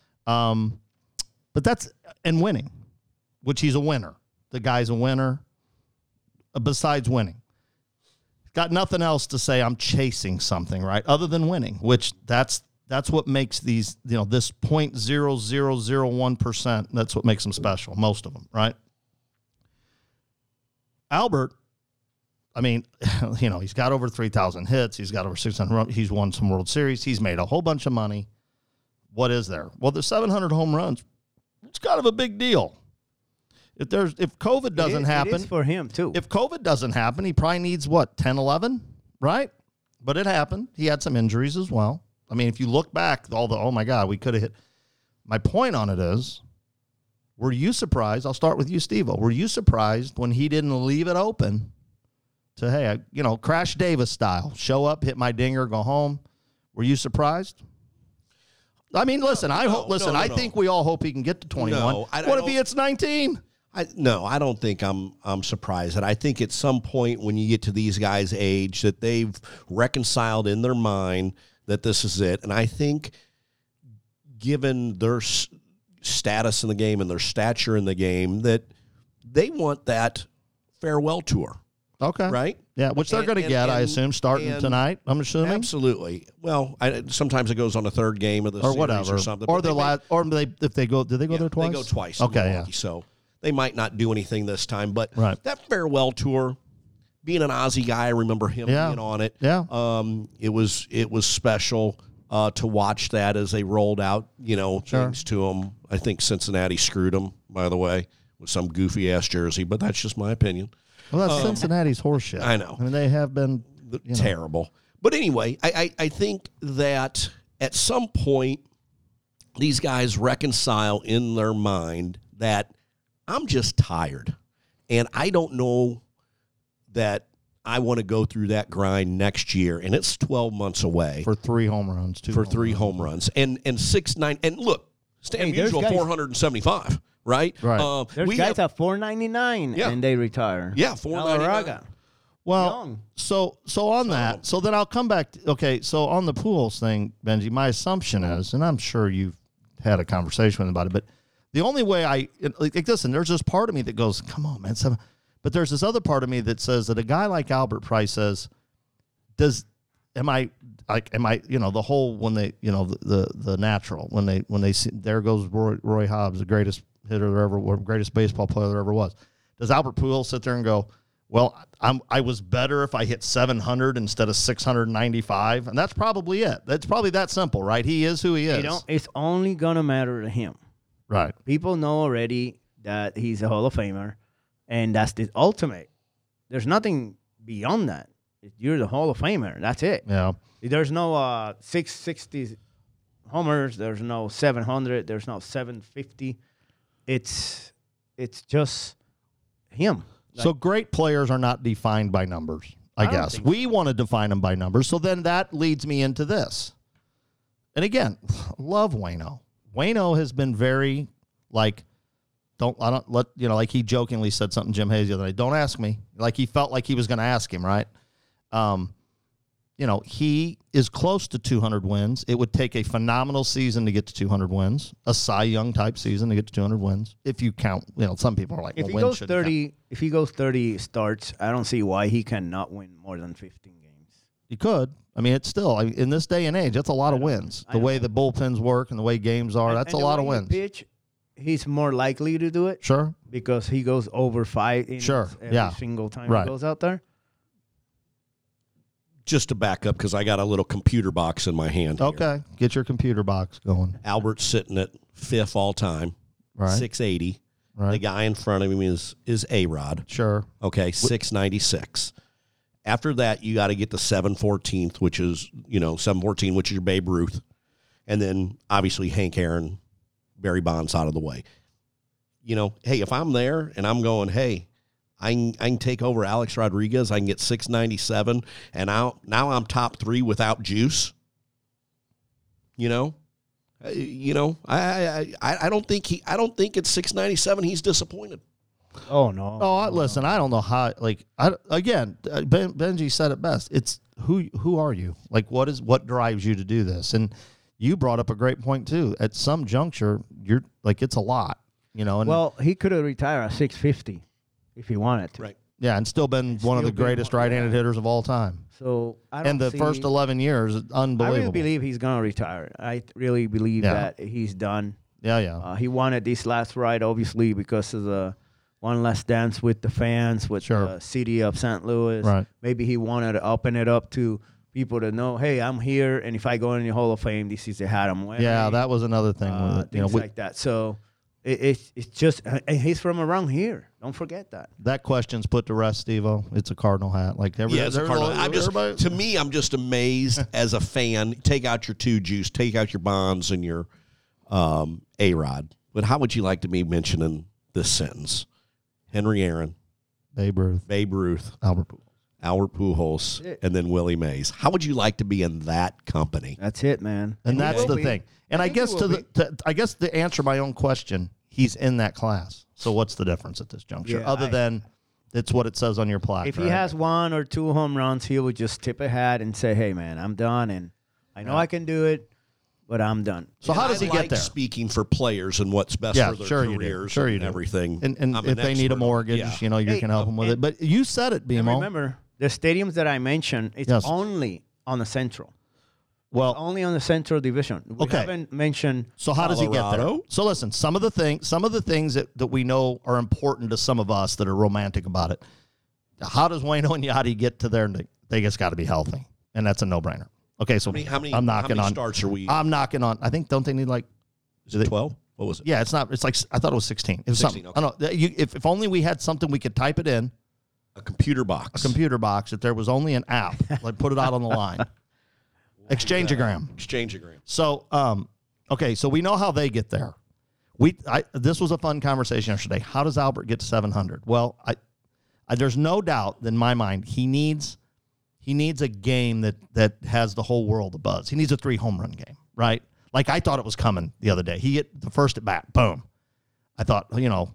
But that's and winning, which he's a winner. The guy's a winner. Besides winning, got nothing else to say. I'm chasing something, right? Other than winning, which that's what makes these, this 0.0001%. That's what makes them special. Most of them, right? Albert, I mean, you know, he's got over 3,000 hits. He's got over 600. He's won some World Series. He's made a whole bunch of money. What is there? Well, the 700 home runs, it's kind of a big deal. If COVID doesn't happen. It is for him, too. If COVID doesn't happen, he probably needs, 10, 11, right? But it happened. He had some injuries as well. I mean, if you look back, oh, my God, we could have hit. My point on it is, were you surprised? I'll start with you, Steve-O. Were you surprised when he didn't leave it open to, hey, Crash Davis style, show up, hit my dinger, go home? Were you surprised? I mean, listen, I think we all hope he can get to 21. No, what if he hits 19? I don't think I'm surprised. And I think at some point when you get to these guys' age that they've reconciled in their mind that this is it. And I think given their status in the game and their stature in the game that they want that farewell tour. Okay. Right? Yeah, which they're going to get, I assume, starting tonight, I'm assuming. Absolutely. Well, sometimes it goes on the third game of the series whatever. or something. Or if they go, did they go there twice? They go twice. Okay, Milwaukee, yeah. So they might not do anything this time. But right. that farewell tour, being an Aussie guy, I remember him being on it. Yeah. It was special to watch that as they rolled out, things to them. I think Cincinnati screwed them, by the way, with some goofy-ass jersey, but that's just my opinion. Well, that's Cincinnati's horseshit. I know. I mean, they have been terrible. But anyway, I think that at some point, these guys reconcile in their mind that I'm just tired. And I don't know that I want to go through that grind next year. And it's 12 months away. For 3 home runs, too. For 3 home runs. And 6-9. And look, Stan Musial, 475. Right? There's guys at 499 and they retire. Yeah, 499. Well, so on that, so then I'll come back. So on the Pujols thing, Benji, my assumption is, and I'm sure you've had a conversation with him about it, but the only way listen, there's this part of me that goes, come on, man. But there's this other part of me that says that a guy like Albert Price says, am I the whole, when they, the natural, when they see, there goes Roy Hobbs, the greatest hitter there ever, or greatest baseball player there ever was. Does Albert Pujols sit there and go, well, I was better if I hit 700 instead of 695? And that's probably it. That's probably that simple, right? He is who he is. It's only going to matter to him. Right. People know already that he's a Hall of Famer, and that's the ultimate. There's nothing beyond that. You're the Hall of Famer. That's it. Yeah. There's no 660 homers. There's no 700. There's no 750. It's just him. So great players are not defined by numbers, I guess. We want to define them by numbers. So then that leads me into this. And again, love Waino. Waino has been very like he jokingly said something Jim Hayes the other day. Don't ask me. Like he felt like he was going to ask him, right? He is close to 200 wins. It would take a phenomenal season to get to 200 wins, a Cy Young type season to get to 200 wins. If you count, some people are like, if he goes 30 starts, I don't see why he cannot win more than 15 games. He could. I mean, it's still in this day and age, that's a lot of wins. The way the bullpens work and the way games are, that's a lot of wins. Pitch, he's more likely to do it. Sure. Because he goes over 5 innings every single time he goes out there. Just to back up, because I got a little computer box in my hand. Okay. Get your computer box going. Albert's sitting at 5th all time, 680. Right. The guy in front of him is A-Rod. Sure. Okay, 696. After that, you got to get to 714th, which is, 714, which is your Babe Ruth. And then, obviously, Hank Aaron, Barry Bonds out of the way. Hey, if I'm there and I'm going, hey, I can take over Alex Rodriguez. I can get 697, and now I'm top 3 without juice. I don't think at 697 he's disappointed. Oh no! Listen, I don't know how. Benji said it best. It's who are you? Like, what drives you to do this? And you brought up a great point too. At some juncture, you're like, it's a lot. And he could have retired at 650. If he wanted to. Right. Yeah, and still been one of the greatest right-handed hitters of of all time. So first 11 years, unbelievable. I really believe he's going to retire. I really believe that he's done. Yeah. He wanted this last ride, obviously, because of one last dance with the fans, with the city of St. Louis. Right. Maybe he wanted to open it up to people to know, hey, I'm here, and if I go in the Hall of Fame, this is the hat I'm wearing. Yeah, that was another thing with it. Things like that. So it's just, and he's from around here. Don't forget that. That question's put to rest, Steve-O. It's a Cardinal hat. Like it's a Cardinal. To me, I'm just amazed as a fan. Take out your two juice, take out your Bonds and your A-Rod. But how would you like to be mentioning this sentence? Henry Aaron, Babe Ruth, Albert Pujols, and then Willie Mays. How would you like to be in that company? That's it, man. And that's the thing. And I guess to answer my own question, he's in that class. So what's the difference at this juncture, other than it's what it says on your plaque? If he has 1 or 2 home runs, he would just tip a hat and say, "Hey, man, I'm done, and I know I can do it, but I'm done." So how does he get there? Speaking for players and what's best for their careers and everything. And if they need a mortgage, you can help them with it. But you said it, BMO. Remember, the stadiums that I mentioned, it's only on the Central. Well, only on the Central Division. We haven't mentioned. So how does he get there? So listen, some of the things that we know are important to some of us that are romantic about it. How does Waino and Yadi get to there? They just got to be healthy, and that's a no-brainer. Okay, so how many starts are we? I'm knocking on. I think don't they need like? Is it 12? What was it? Yeah, it's not. It's like I thought it was 16. It was 16. Something. Okay. I don't know. If only we had something we could type it in. A computer box. If there was only an app, like put it out on the line. Exchangeogram. So, okay, so we know how they get there. This was a fun conversation yesterday. How does Albert get to 700? Well, there's no doubt in my mind he needs a game that has the whole world abuzz. He needs a 3-home run game, right? Like I thought it was coming the other day. He hit the first at bat, boom. I thought,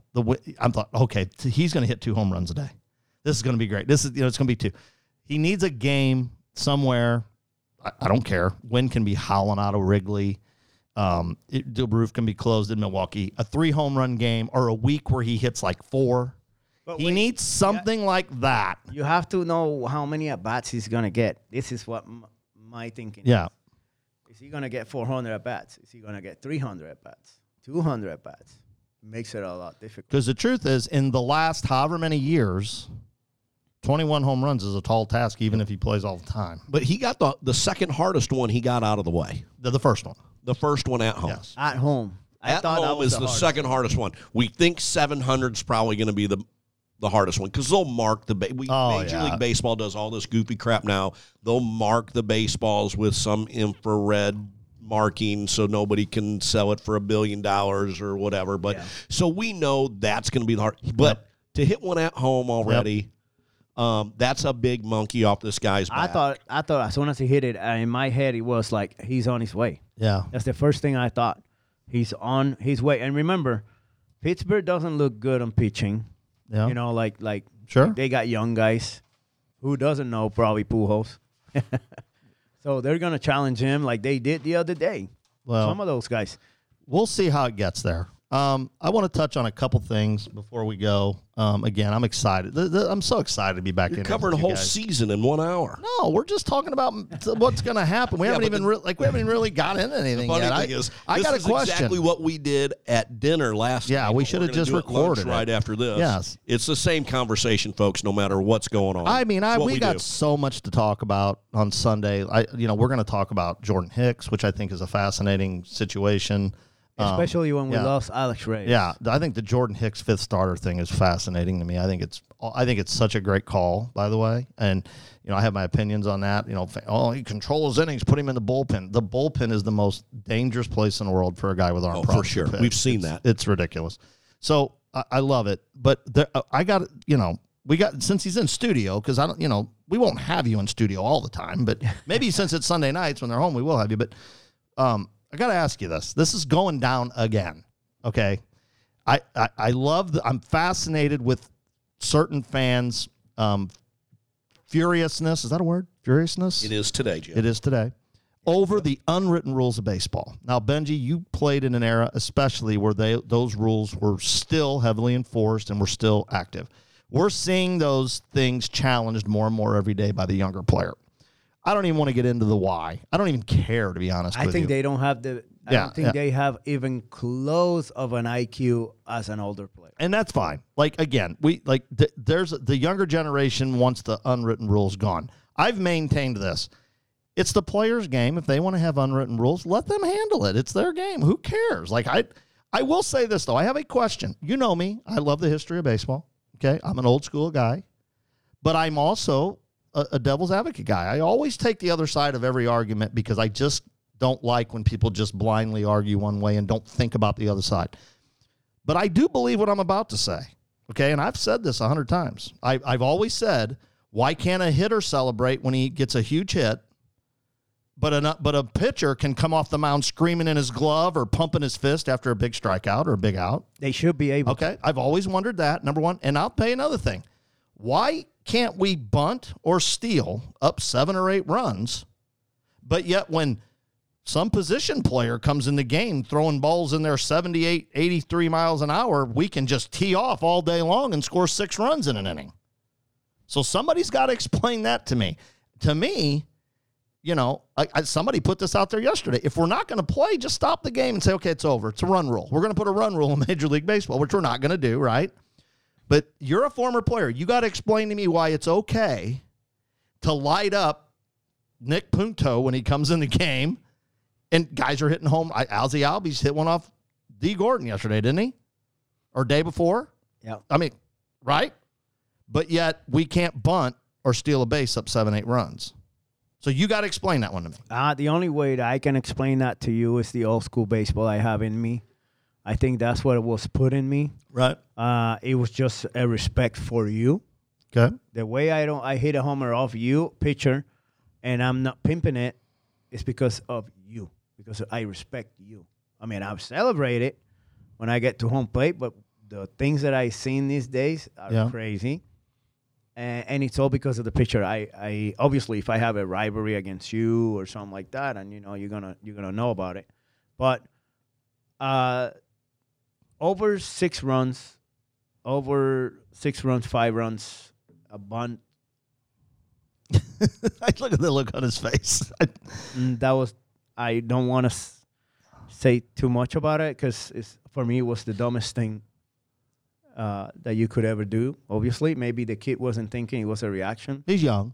okay, he's going to hit 2 home runs a day. This is going to be great. This is, it's going to be 2. He needs a game somewhere. I don't care. Wind can be howling out of Wrigley. The roof can be closed in Milwaukee. A 3-home run game or a week where he hits like 4. He needs something like that. You have to know how many at-bats he's going to get. This is what my thinking is. Yeah. Is he going to get 400 at-bats? Is he going to get 300 at-bats? 200 at-bats? It makes it a lot difficult. Because the truth is, in the last however many years, 21 home runs is a tall task, even if he plays all the time. But he got the second hardest one he got out of the way. The first one. The first one at home. Yes. At home. At home is the second hardest one. We think 700 is probably going to be the hardest one because they'll mark the Major League Baseball does all this goofy crap now. They'll mark the baseballs with some infrared marking so nobody can sell it for $1 billion or whatever. But so we know that's going to be the hard. But to hit one at home already. That's a big monkey off this guy's back. I thought as soon as he hit it, in my head, it was like he's on his way. Yeah. That's the first thing I thought. He's on his way. And remember, Pittsburgh doesn't look good on pitching. Yeah. Like sure. They got young guys. Who doesn't know probably Pujols? So they're going to challenge him like they did the other day. Well, some of those guys. We'll see how it gets there. I want to touch on a couple things before we go. Again, I'm excited. I'm so excited to be back. You're covering a whole season in 1 hour. No, we're just talking about what's going to happen. We haven't even really got into anything yet. I got a question. Exactly what we did at dinner last night. Yeah, we should have just recorded it right after this. Yes, it's the same conversation, folks. No matter what's going on. I mean, we got so much to talk about on Sunday. We're going to talk about Jordan Hicks, which I think is a fascinating situation. Especially when we lost Alex Reyes. Yeah, I think the Jordan Hicks 5th starter thing is fascinating to me. I think it's such a great call, by the way. And I have my opinions on that. He controls innings, put him in the bullpen. The bullpen is the most dangerous place in the world for a guy with arm problems. For sure. We've seen that. It's ridiculous. So I love it. But we got since he's in studio because we won't have you in studio all the time. But maybe since it's Sunday nights when they're home, we will have you. But I got to ask you this. This is going down again, okay? I love I'm fascinated with certain fans' furiousness. Is that a word? Furiousness? It is today, Jim. It is today. Over the unwritten rules of baseball. Now, Benji, you played in an era especially where those rules were still heavily enforced and were still active. We're seeing those things challenged more and more every day by the younger player. I don't even want to get into the why. I don't even care, to be honest with you. I think they don't have the I don't think they have even close of an IQ as an older player. And that's fine. Like, again, there's the younger generation wants the unwritten rules gone. I've maintained this. It's the player's game. If they want to have unwritten rules, let them handle it. It's their game. Who cares? Like, I will say this, though. I have a question. You know me. I love the history of baseball. Okay? I'm an old school guy. But I'm also a devil's advocate guy. I always take the other side of every argument because I just don't like when people just blindly argue one way and don't think about the other side. But I do believe what I'm about to say, okay? And I've said this 100 times. I've always said, why can't a hitter celebrate when he gets a huge hit, but a pitcher can come off the mound screaming in his glove or pumping his fist after a big strikeout or a big out? They should be able to. Okay, I've always wondered that, number one. And I'll pay another thing. Why can't we bunt or steal up 7 or 8 runs, but yet when some position player comes in the game throwing balls in there 78, 83 miles an hour, we can just tee off all day long and score 6 runs in an inning? So somebody's got to explain that to me. To me, you know, somebody put this out there yesterday. If we're not going to play, just stop the game and say, okay, it's over. It's a run rule. We're going to put a run rule in Major League Baseball, which we're not going to do, right? But you're a former player. You got to explain to me why it's okay to light up Nick Punto when he comes in the game. And guys are hitting home. Ozzie Albies hit one off D. Gordon yesterday, didn't he? Or day before? Yeah. I mean, right? But yet we can't bunt or steal a base up 7, 8 runs. So you got to explain that one to me. The only way that I can explain that to you is the old school baseball I have in me. I think that's what it was put in me. Right. It was just a respect for you. Okay. The way I hit a homer off you, pitcher, and I'm not pimping it, is because of you. Because I respect you. I mean, I've celebrated when I get to home plate, but the things that I seen these days are crazy. And it's all because of the pitcher. I obviously, if I have a rivalry against you or something like that, and you know you're gonna know about it. But over 6 runs, 5 runs, a bunt. Look at the look on his face. That was. I don't want to say too much about it because for me it was the dumbest thing that you could ever do. Obviously, maybe the kid wasn't thinking; it was a reaction. He's young.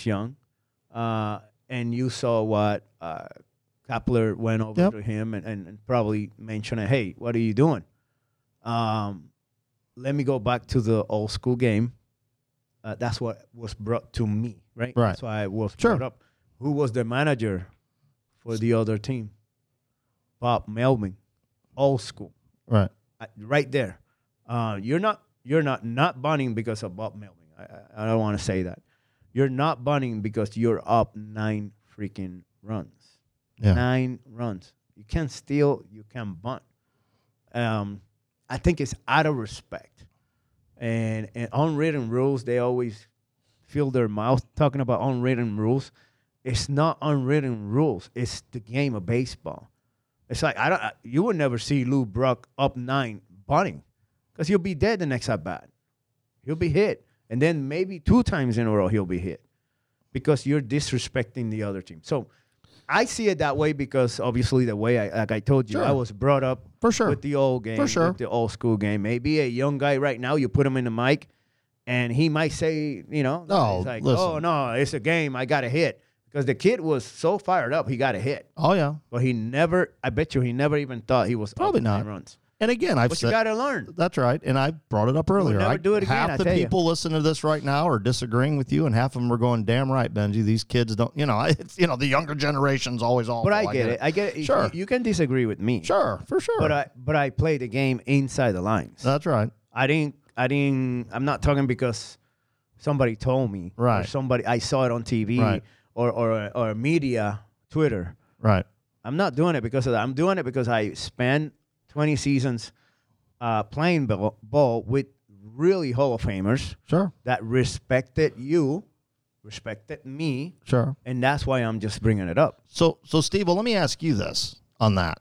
And you saw what Kapler went over to him and probably mentioned, "Hey, what are you doing?" Let me go back to the old school game. That's what was brought to me, right? That's why I was brought up. Who was the manager for the other team? Bob Melvin, old school. Right. Right there. You're not bunting because of Bob Melvin. I don't want to say that. You're not bunting because you're up 9 freaking runs. Yeah. 9 runs. You can't steal. You can't bunt. I think it's out of respect. And unwritten rules, they always fill their mouth talking about unwritten rules. It's not unwritten rules. It's the game of baseball. It's like you would never see Lou Brock up 9 bunting because he'll be dead the next at bat. He'll be hit, and then maybe 2 times in a row he'll be hit because you're disrespecting the other team. So I see it that way because obviously the way I told you, I was brought up with the old game, with the old school game. Maybe a young guy right now, you put him in the mic, and he might say, you know, it's like, oh no, it's a game, I got a hit. Because the kid was so fired up, he got a hit. Oh, yeah. But I bet you he never even thought he was probably up not 9 runs. And again, but you got to learn. That's right. And I brought it up earlier. We'll never do it again, half the people listening to this right now are disagreeing with you, and half of them are going, damn right, Benji. These kids don't, the younger generation's alwa's awful. But I get it. I get it. Sure. You can disagree with me. Sure, for sure. But I played the game inside the lines. That's right. I'm not talking because somebody told me. Right. Or I saw it on TV. Right. Or media, Twitter. Right. I'm not doing it because of that. I'm doing it because I spent 20 seasons playing ball with really Hall of Famers. Sure. That respected you, respected me. Sure. And that's why I'm just bringing it up. So Steve, well, let me ask you this on that.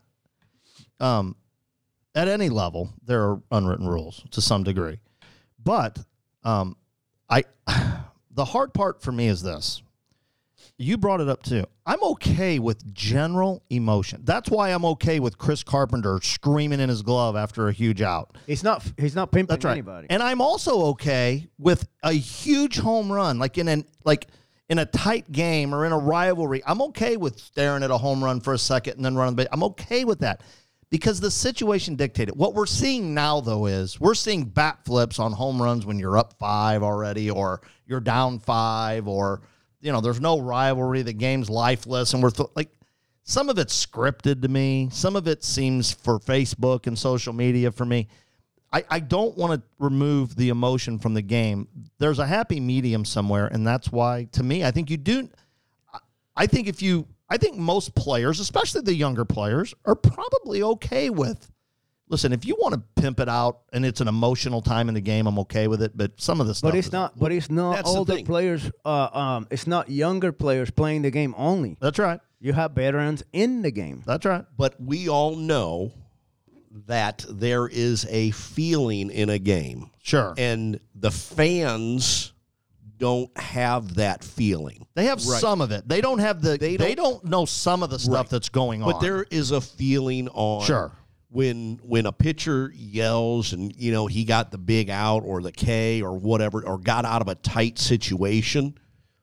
At any level, there are unwritten rules to some degree. But the hard part for me is this. you brought it up too. I'm okay with general emotion. That's why I'm okay with Chris Carpenter screaming in his glove after a huge out. He's not pimping That's right. anybody. And I'm also okay with a huge home run, like in a tight game or in a rivalry. I'm okay with staring at a home run for a second and then running the base. I'm okay with that because the situation dictated. What we're seeing now, though, is we're seeing bat flips on home runs when you're up 5 already or you're down 5 or, there's no rivalry. The game's lifeless. And some of it's scripted to me. Some of it seems for Facebook and social media for me. I don't want to remove the emotion from the game. There's a happy medium somewhere, and that's why, to me, I think you do. I think most players, especially the younger players, are probably okay with. Listen, if you want to pimp it out and it's an emotional time in the game, I'm okay with it. But some of the stuff, but it's not. But it's not older players. It's not younger players playing the game only. That's right. You have veterans in the game. That's right. But we all know that there is a feeling in a game. Sure. And the fans don't have that feeling. They have some of it. They don't have the. They don't know some of the stuff that's going on. But there is a feeling on. Sure. When a pitcher yells and, he got the big out or the K or whatever, or got out of a tight situation,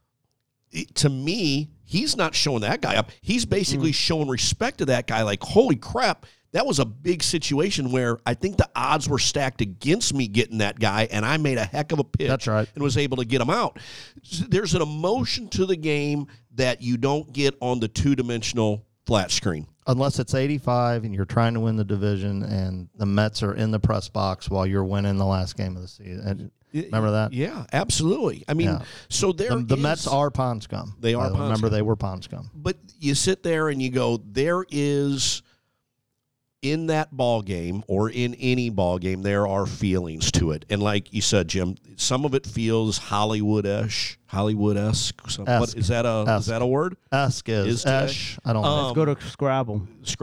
to me, he's not showing that guy up. He's basically showing respect to that guy like, holy crap, that was a big situation where I think the odds were stacked against me getting that guy, and I made a heck of a pitch. That's right. And was able to get him out. There's an emotion to the game that you don't get on the two-dimensional flat screen. Unless it's 85 and you're trying to win the division and the Mets are in the press box while you're winning the last game of the season. Remember that? Yeah, absolutely. I mean, so the Mets are pond scum. They are pond scum. Remember, they were pond scum. But you sit there and you go, there is, in that ball game or in any ball game, there are feelings to it. And like you said, Jim, some of it feels Hollywood-esque. What, is that a word? Esque is esh. I don't know. Let's go to Scrabble.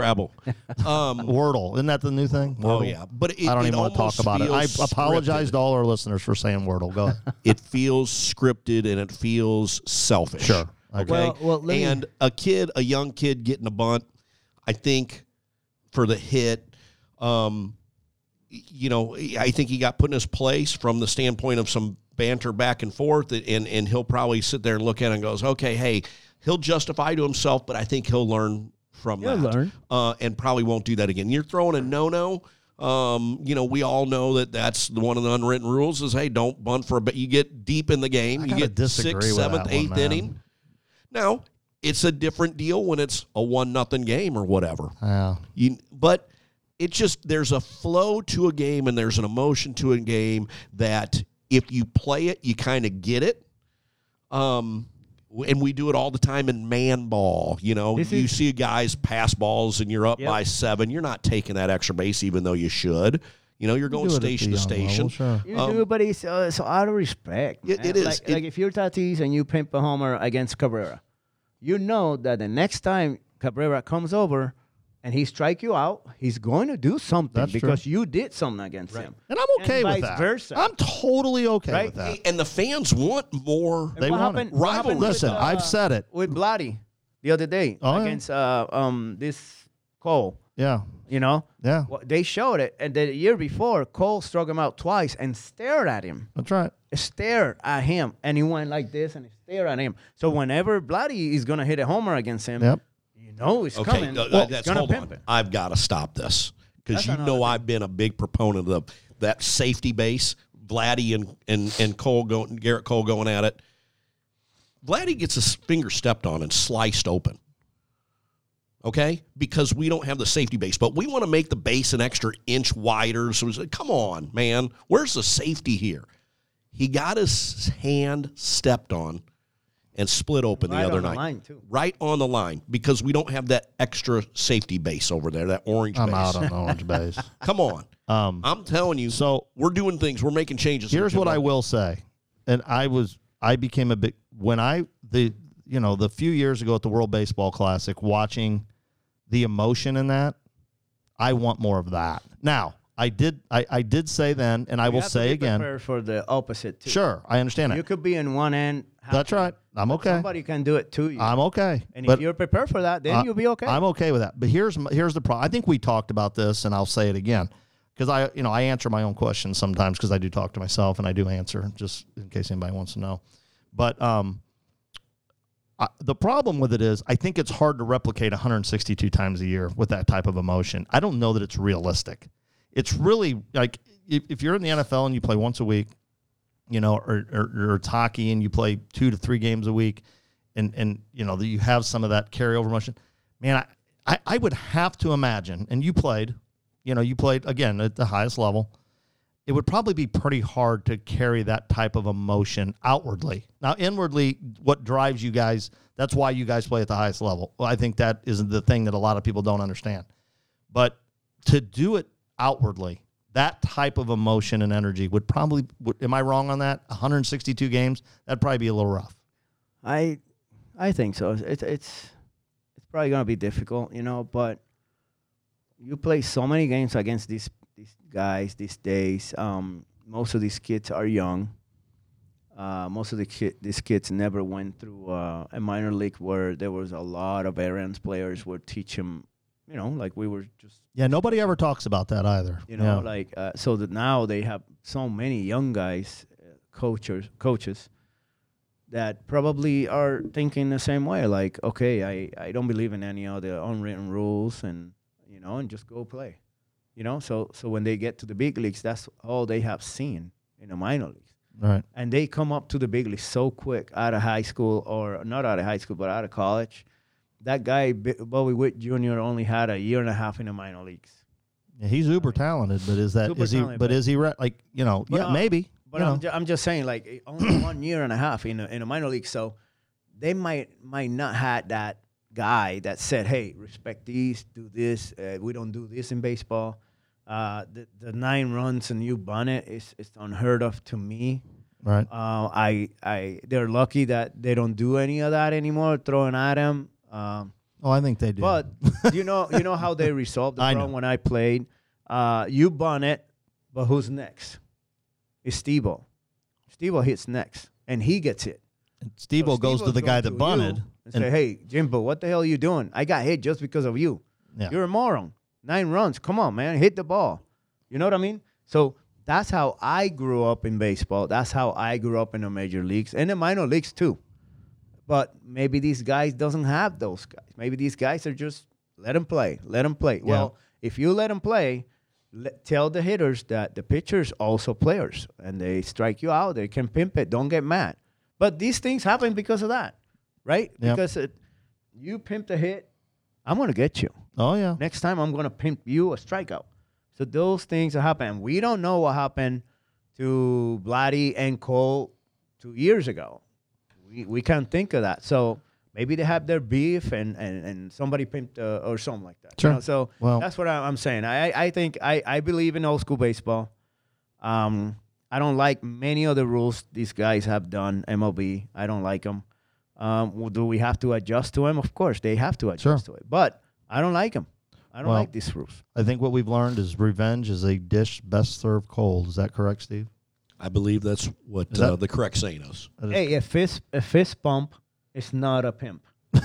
Wordle. Isn't that the new thing? Wordle. Oh, yeah. But I don't even want to talk about it. I apologize to all our listeners for saying Wordle. Go ahead. It feels scripted and it feels selfish. Sure. Okay. And a young kid getting a bunt, I think, for the hit, I think he got put in his place from the standpoint of some banter back and forth, and he'll probably sit there and look at it and goes, okay, hey, he'll justify to himself, but I think he'll learn from that. And probably won't do that again. You're throwing a no-no. We all know that's one of the unwritten rules is, hey, don't bunt for a bit. You get deep in the game. You get 6th, 7th, 8th inning. Now, it's a different deal when it's a 1-0 game or whatever. Yeah. But it's just there's a flow to a game and there's an emotion to a game that if you play it, you kind of get it. And we do it all the time in man ball. You see guys pass balls and you're up by 7. You're not taking that extra base even though you should. You're going station to station. Level, sure. You do, but it's so out of respect. It is. Like if you're Tatis and you pimp a homer against Cabrera, you know that the next time Cabrera comes over and he strike you out, he's going to do something because you did something against him. And I'm okay with that. Versa. I'm totally okay with that. And the fans want more. They want it. Rivalry. Listen, I've said it. With Vladdy the other day against this Cole. Yeah. Yeah. Well, they showed it. And the year before, Cole struck him out twice and stared at him. That's right. Stared at him. And he went like this and he stared at him. So whenever Vladdy is going to hit a homer against him, it's coming. Hold on. I've got to stop this because I've been a big proponent of that safety base. Vladdy and Garrett Cole going at it. Vladdy gets his finger stepped on and sliced open. Okay? Because we don't have the safety base. But we want to make the base an extra inch wider. So it's like, come on, man. Where's the safety here? He got his hand stepped on and split open the other night. Line too. Right on the line because we don't have that extra safety base over there, that orange base. I'm out on the orange base. Come on. I'm telling you. So we're doing things. We're making changes. Here's what I will say. And I became a big the few years ago at the World Baseball Classic, watching the emotion in that, I want more of that. Now, I did say then, and I will say again. Prepare for the opposite too. Sure, I understand You it. could be in one end. That's right. I'm okay. Somebody can do it to you. I'm okay. And But if you're prepared for that, then you'll be okay. I'm okay with that. But here's the problem. I think we talked about this, and I'll say it again, because I answer my own questions sometimes because I do talk to myself, and I do answer just in case anybody wants to know. But the problem with it is I think it's hard to replicate 162 times a year with that type of emotion. I don't know that it's realistic. It's really like if you're in the NFL and you play once a week, or it's hockey and you play 2 to 3 games a week, and you have some of that carryover emotion. Man, I would have to imagine, and you played again at the highest level. It would probably be pretty hard to carry that type of emotion outwardly. Now, inwardly, what drives you guys, that's why you guys play at the highest level. Well, I think that is the thing that a lot of people don't understand. But to do it outwardly, that type of emotion and energy would probably, am I wrong on that? 162 games, that'd probably be a little rough. I think so. It's probably going to be difficult, but you play so many games against these guys these days. Most of these kids are young. Most of these kids never went through a minor league where there was a lot of errands players would teach them, like we were just. Yeah, nobody ever talks about that either. So that now they have so many young guys, coaches, that probably are thinking the same way. Like, okay, I don't believe in any of the unwritten rules, and just go play. So when they get to the big leagues, that's all they have seen in the minor leagues. Right. And they come up to the big leagues so quick out of high school, or not out of high school, but out of college. That guy, Bobby Witt Jr., only had a year and a half in the minor leagues. Yeah, he's uber talented, but is he maybe. But I'm just saying, like, only 1 year and a half in a minor league, so they might not have that guy that said, hey, respect these, do this, we don't do this in baseball. The 9 runs and you bunt it, it's unheard of to me. Right. They're lucky that they don't do any of that anymore, throwing at them. I think they do. But you know how they resolved the problem when I played? You bunt it, but who's next? It's Steve-O. Steve-O hits next, and he gets it. And Steve-O goes to the guy that bunted. And say, hey, Jimbo, what the hell are you doing? I got hit just because of you. Yeah. You're a moron. 9 runs. Come on, man. Hit the ball. You know what I mean? So that's how I grew up in baseball. That's how I grew up in the major leagues and the minor leagues too. But maybe these guys doesn't have those guys. Maybe these guys are just let them play. Let them play. Yeah. Well, if you let them play, tell the hitters that the pitchers also players, and they strike you out. They can pimp it. Don't get mad. But these things happen because of that, right? Yep. Because you pimp the hit, I'm going to get you. Oh, yeah. Next time, I'm going to pimp you a strikeout. So those things happen. We don't know what happened to Vladdy and Cole 2 years ago. We can't think of that. So maybe they have their beef and somebody pimped or something like that. Sure. So that's what I'm saying. I think I believe in old school baseball. I don't like many of the rules these guys have done, MLB. I don't like them. Do we have to adjust to them? Of course, they have to adjust to it. But I don't like them. I don't like these rules. I think what we've learned is revenge is a dish best served cold. Is that correct, Steve? I believe that's what the correct saying is. Hey, a fist bump is not a pimp.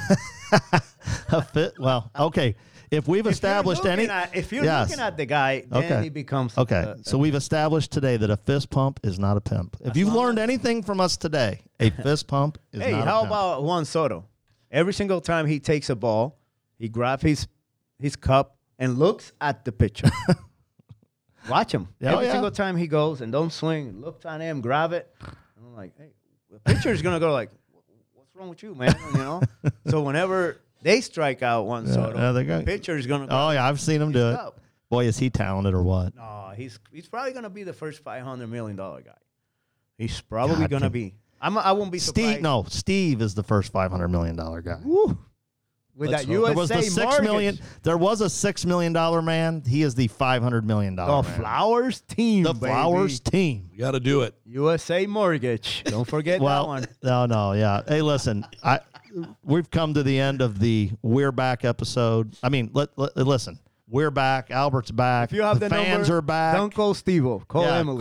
Okay. If we've established if you're looking at the guy, then he becomes okay. So we've established today that a fist pump is not a pimp. If you've learned anything from us today, a fist pump is not a pimp. Hey, how about Juan Soto? Every single time he takes a ball, he grabs his cup and looks at the pitcher. Watch him. Every single time he goes and don't swing, look at him, grab it. And I'm like, hey, the pitcher's going to go like, what's wrong with you, man? So whenever they strike out Juan Soto, the pitcher's going to go. Oh, yeah, I've seen him do it. Boy, is he talented or what? No, he's probably going to be the first $500 million guy. He's probably going to be. I won't be surprised. Steve is the first $500 million guy. Woo. With that USA mortgage. There was a $6 million man. He is the $500 million man. Flowers team, The Flowers team. You got to do it. USA Mortgage. Don't forget that one. No, yeah. Hey, listen, we've come to the end of the We're Back episode. I mean, listen, We're back. Albert's back. If you have the the fans number, are back. don't call Steve-O. Call Emily.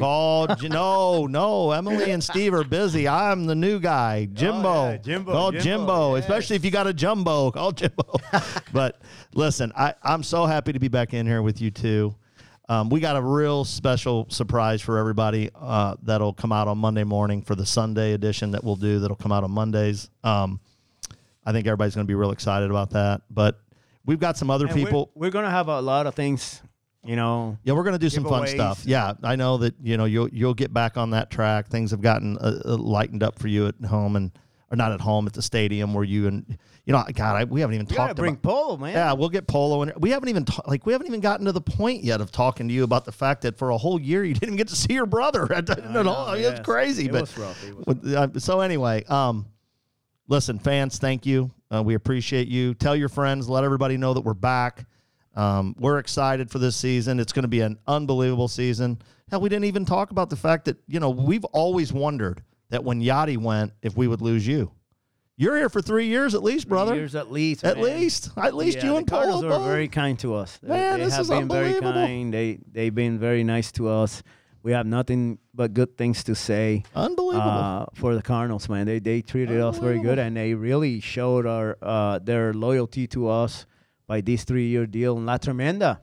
No. Emily and Steve are busy. I'm the new guy, Jimbo. Oh, yeah, Jimbo. Call Jimbo, yes. especially if you got a jumbo. Call Jimbo. But listen, I'm so happy to be back in here with you two. We got a real special surprise for everybody that'll come out on Monday morning for the Sunday edition that we'll do. That'll come out on Mondays. I think everybody's going to be real excited about that. But we've got some other people. We're going to have a lot of things, Yeah, we're going to do some fun stuff. Yeah, I know that, you'll get back on that track. Things have gotten lightened up for you at home or not at home, at the stadium where you and, God, we haven't even talked about. Bring Polo, man. Yeah, we'll get Polo in. We haven't even gotten to the point yet of talking to you about the fact that for a whole year you didn't even get to see your brother. It's crazy. It was rough. So anyway, listen, fans, thank you. We appreciate you. Tell your friends. Let everybody know that we're back. We're excited for this season. It's going to be an unbelievable season. Hell, we didn't even talk about the fact that, we've always wondered that when Yachty went, if we would lose you. You're here for 3 years at least, brother. 3 years at least. At man. least Yeah, you and the Cardinals Polo are very kind to us. Man, they this have is been very unbelievable. kind. They've been very nice to us. We have nothing but good things to say. Unbelievable. For the Cardinals, man. They treated us very good, and they really showed their loyalty to us by this 3-year deal. La Tremenda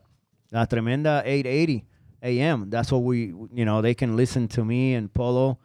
880 AM. That's what they can listen to me and Polo.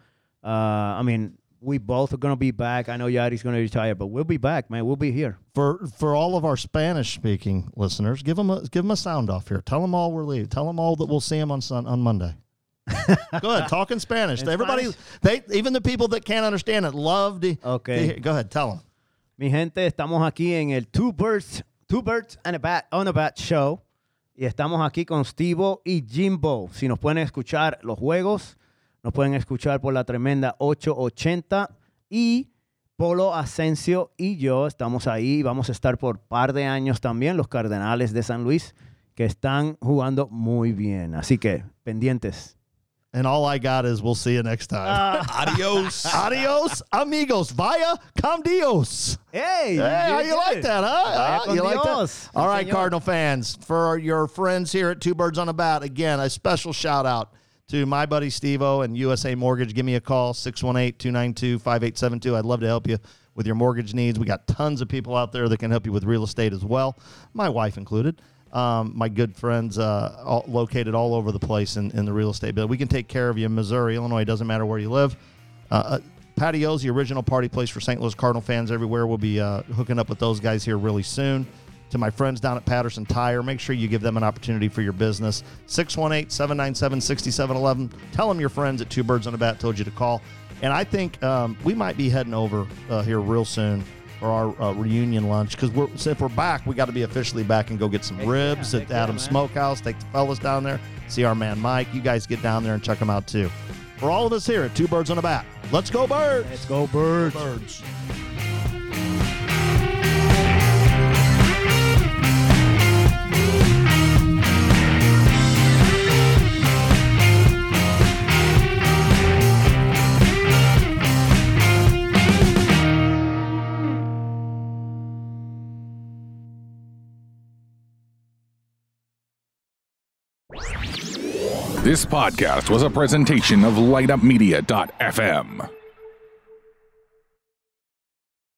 We both are going to be back. I know Yachty's going to retire, but we'll be back, man. We'll be here. For all of our Spanish-speaking listeners, give them a sound off here. Tell them all we're leaving. Tell them all that we'll see them on Monday. Go ahead, talk in Spanish. Everybody, even the people that can't understand it, love to. Okay. Go ahead, tell them. Mi gente, estamos aquí en el Two Birds and a Bat on a Bat show. Y estamos aquí con Steve-O y Jimbo. Si nos pueden escuchar los juegos, nos pueden escuchar por la tremenda 880. Y Polo Asensio y yo estamos ahí. Vamos a estar por par de años también, los Cardenales de San Luis, que están jugando muy bien. Así que, pendientes. And all I got is we'll see you next time. Adios. Adios, amigos. Vaya con Dios. Hey, how you like that, huh? Vaya You con like Dios. that? All right, Señor. Cardinal fans, for your friends here at Two Birds on a Bat, again, a special shout out to my buddy Steve-O and USA Mortgage. Give me a call, 618-292-5872. I'd love to help you with your mortgage needs. We got tons of people out there that can help you with real estate as well, my wife included. My good friends located all over the place in the real estate. But we can take care of you in Missouri, Illinois. Doesn't matter where you live. Patio's the original party place for St. Louis Cardinal fans everywhere. We'll be hooking up with those guys here really soon. To my friends down at Patterson Tire, make sure you give them an opportunity for your business. 618-797-6711. Tell them your friends at Two Birds on a Bat told you to call. And I think we might be heading over here real soon for our reunion lunch, because if we're back, we got to be officially back and go get some ribs at Adam's Smokehouse. Take the fellas down there, see our man Mike. You guys get down there and check them out too. For all of us here at Two Birds on a Bat, let's go Birds! Let's go Birds! Birds. This podcast was a presentation of LightUpMedia.fm.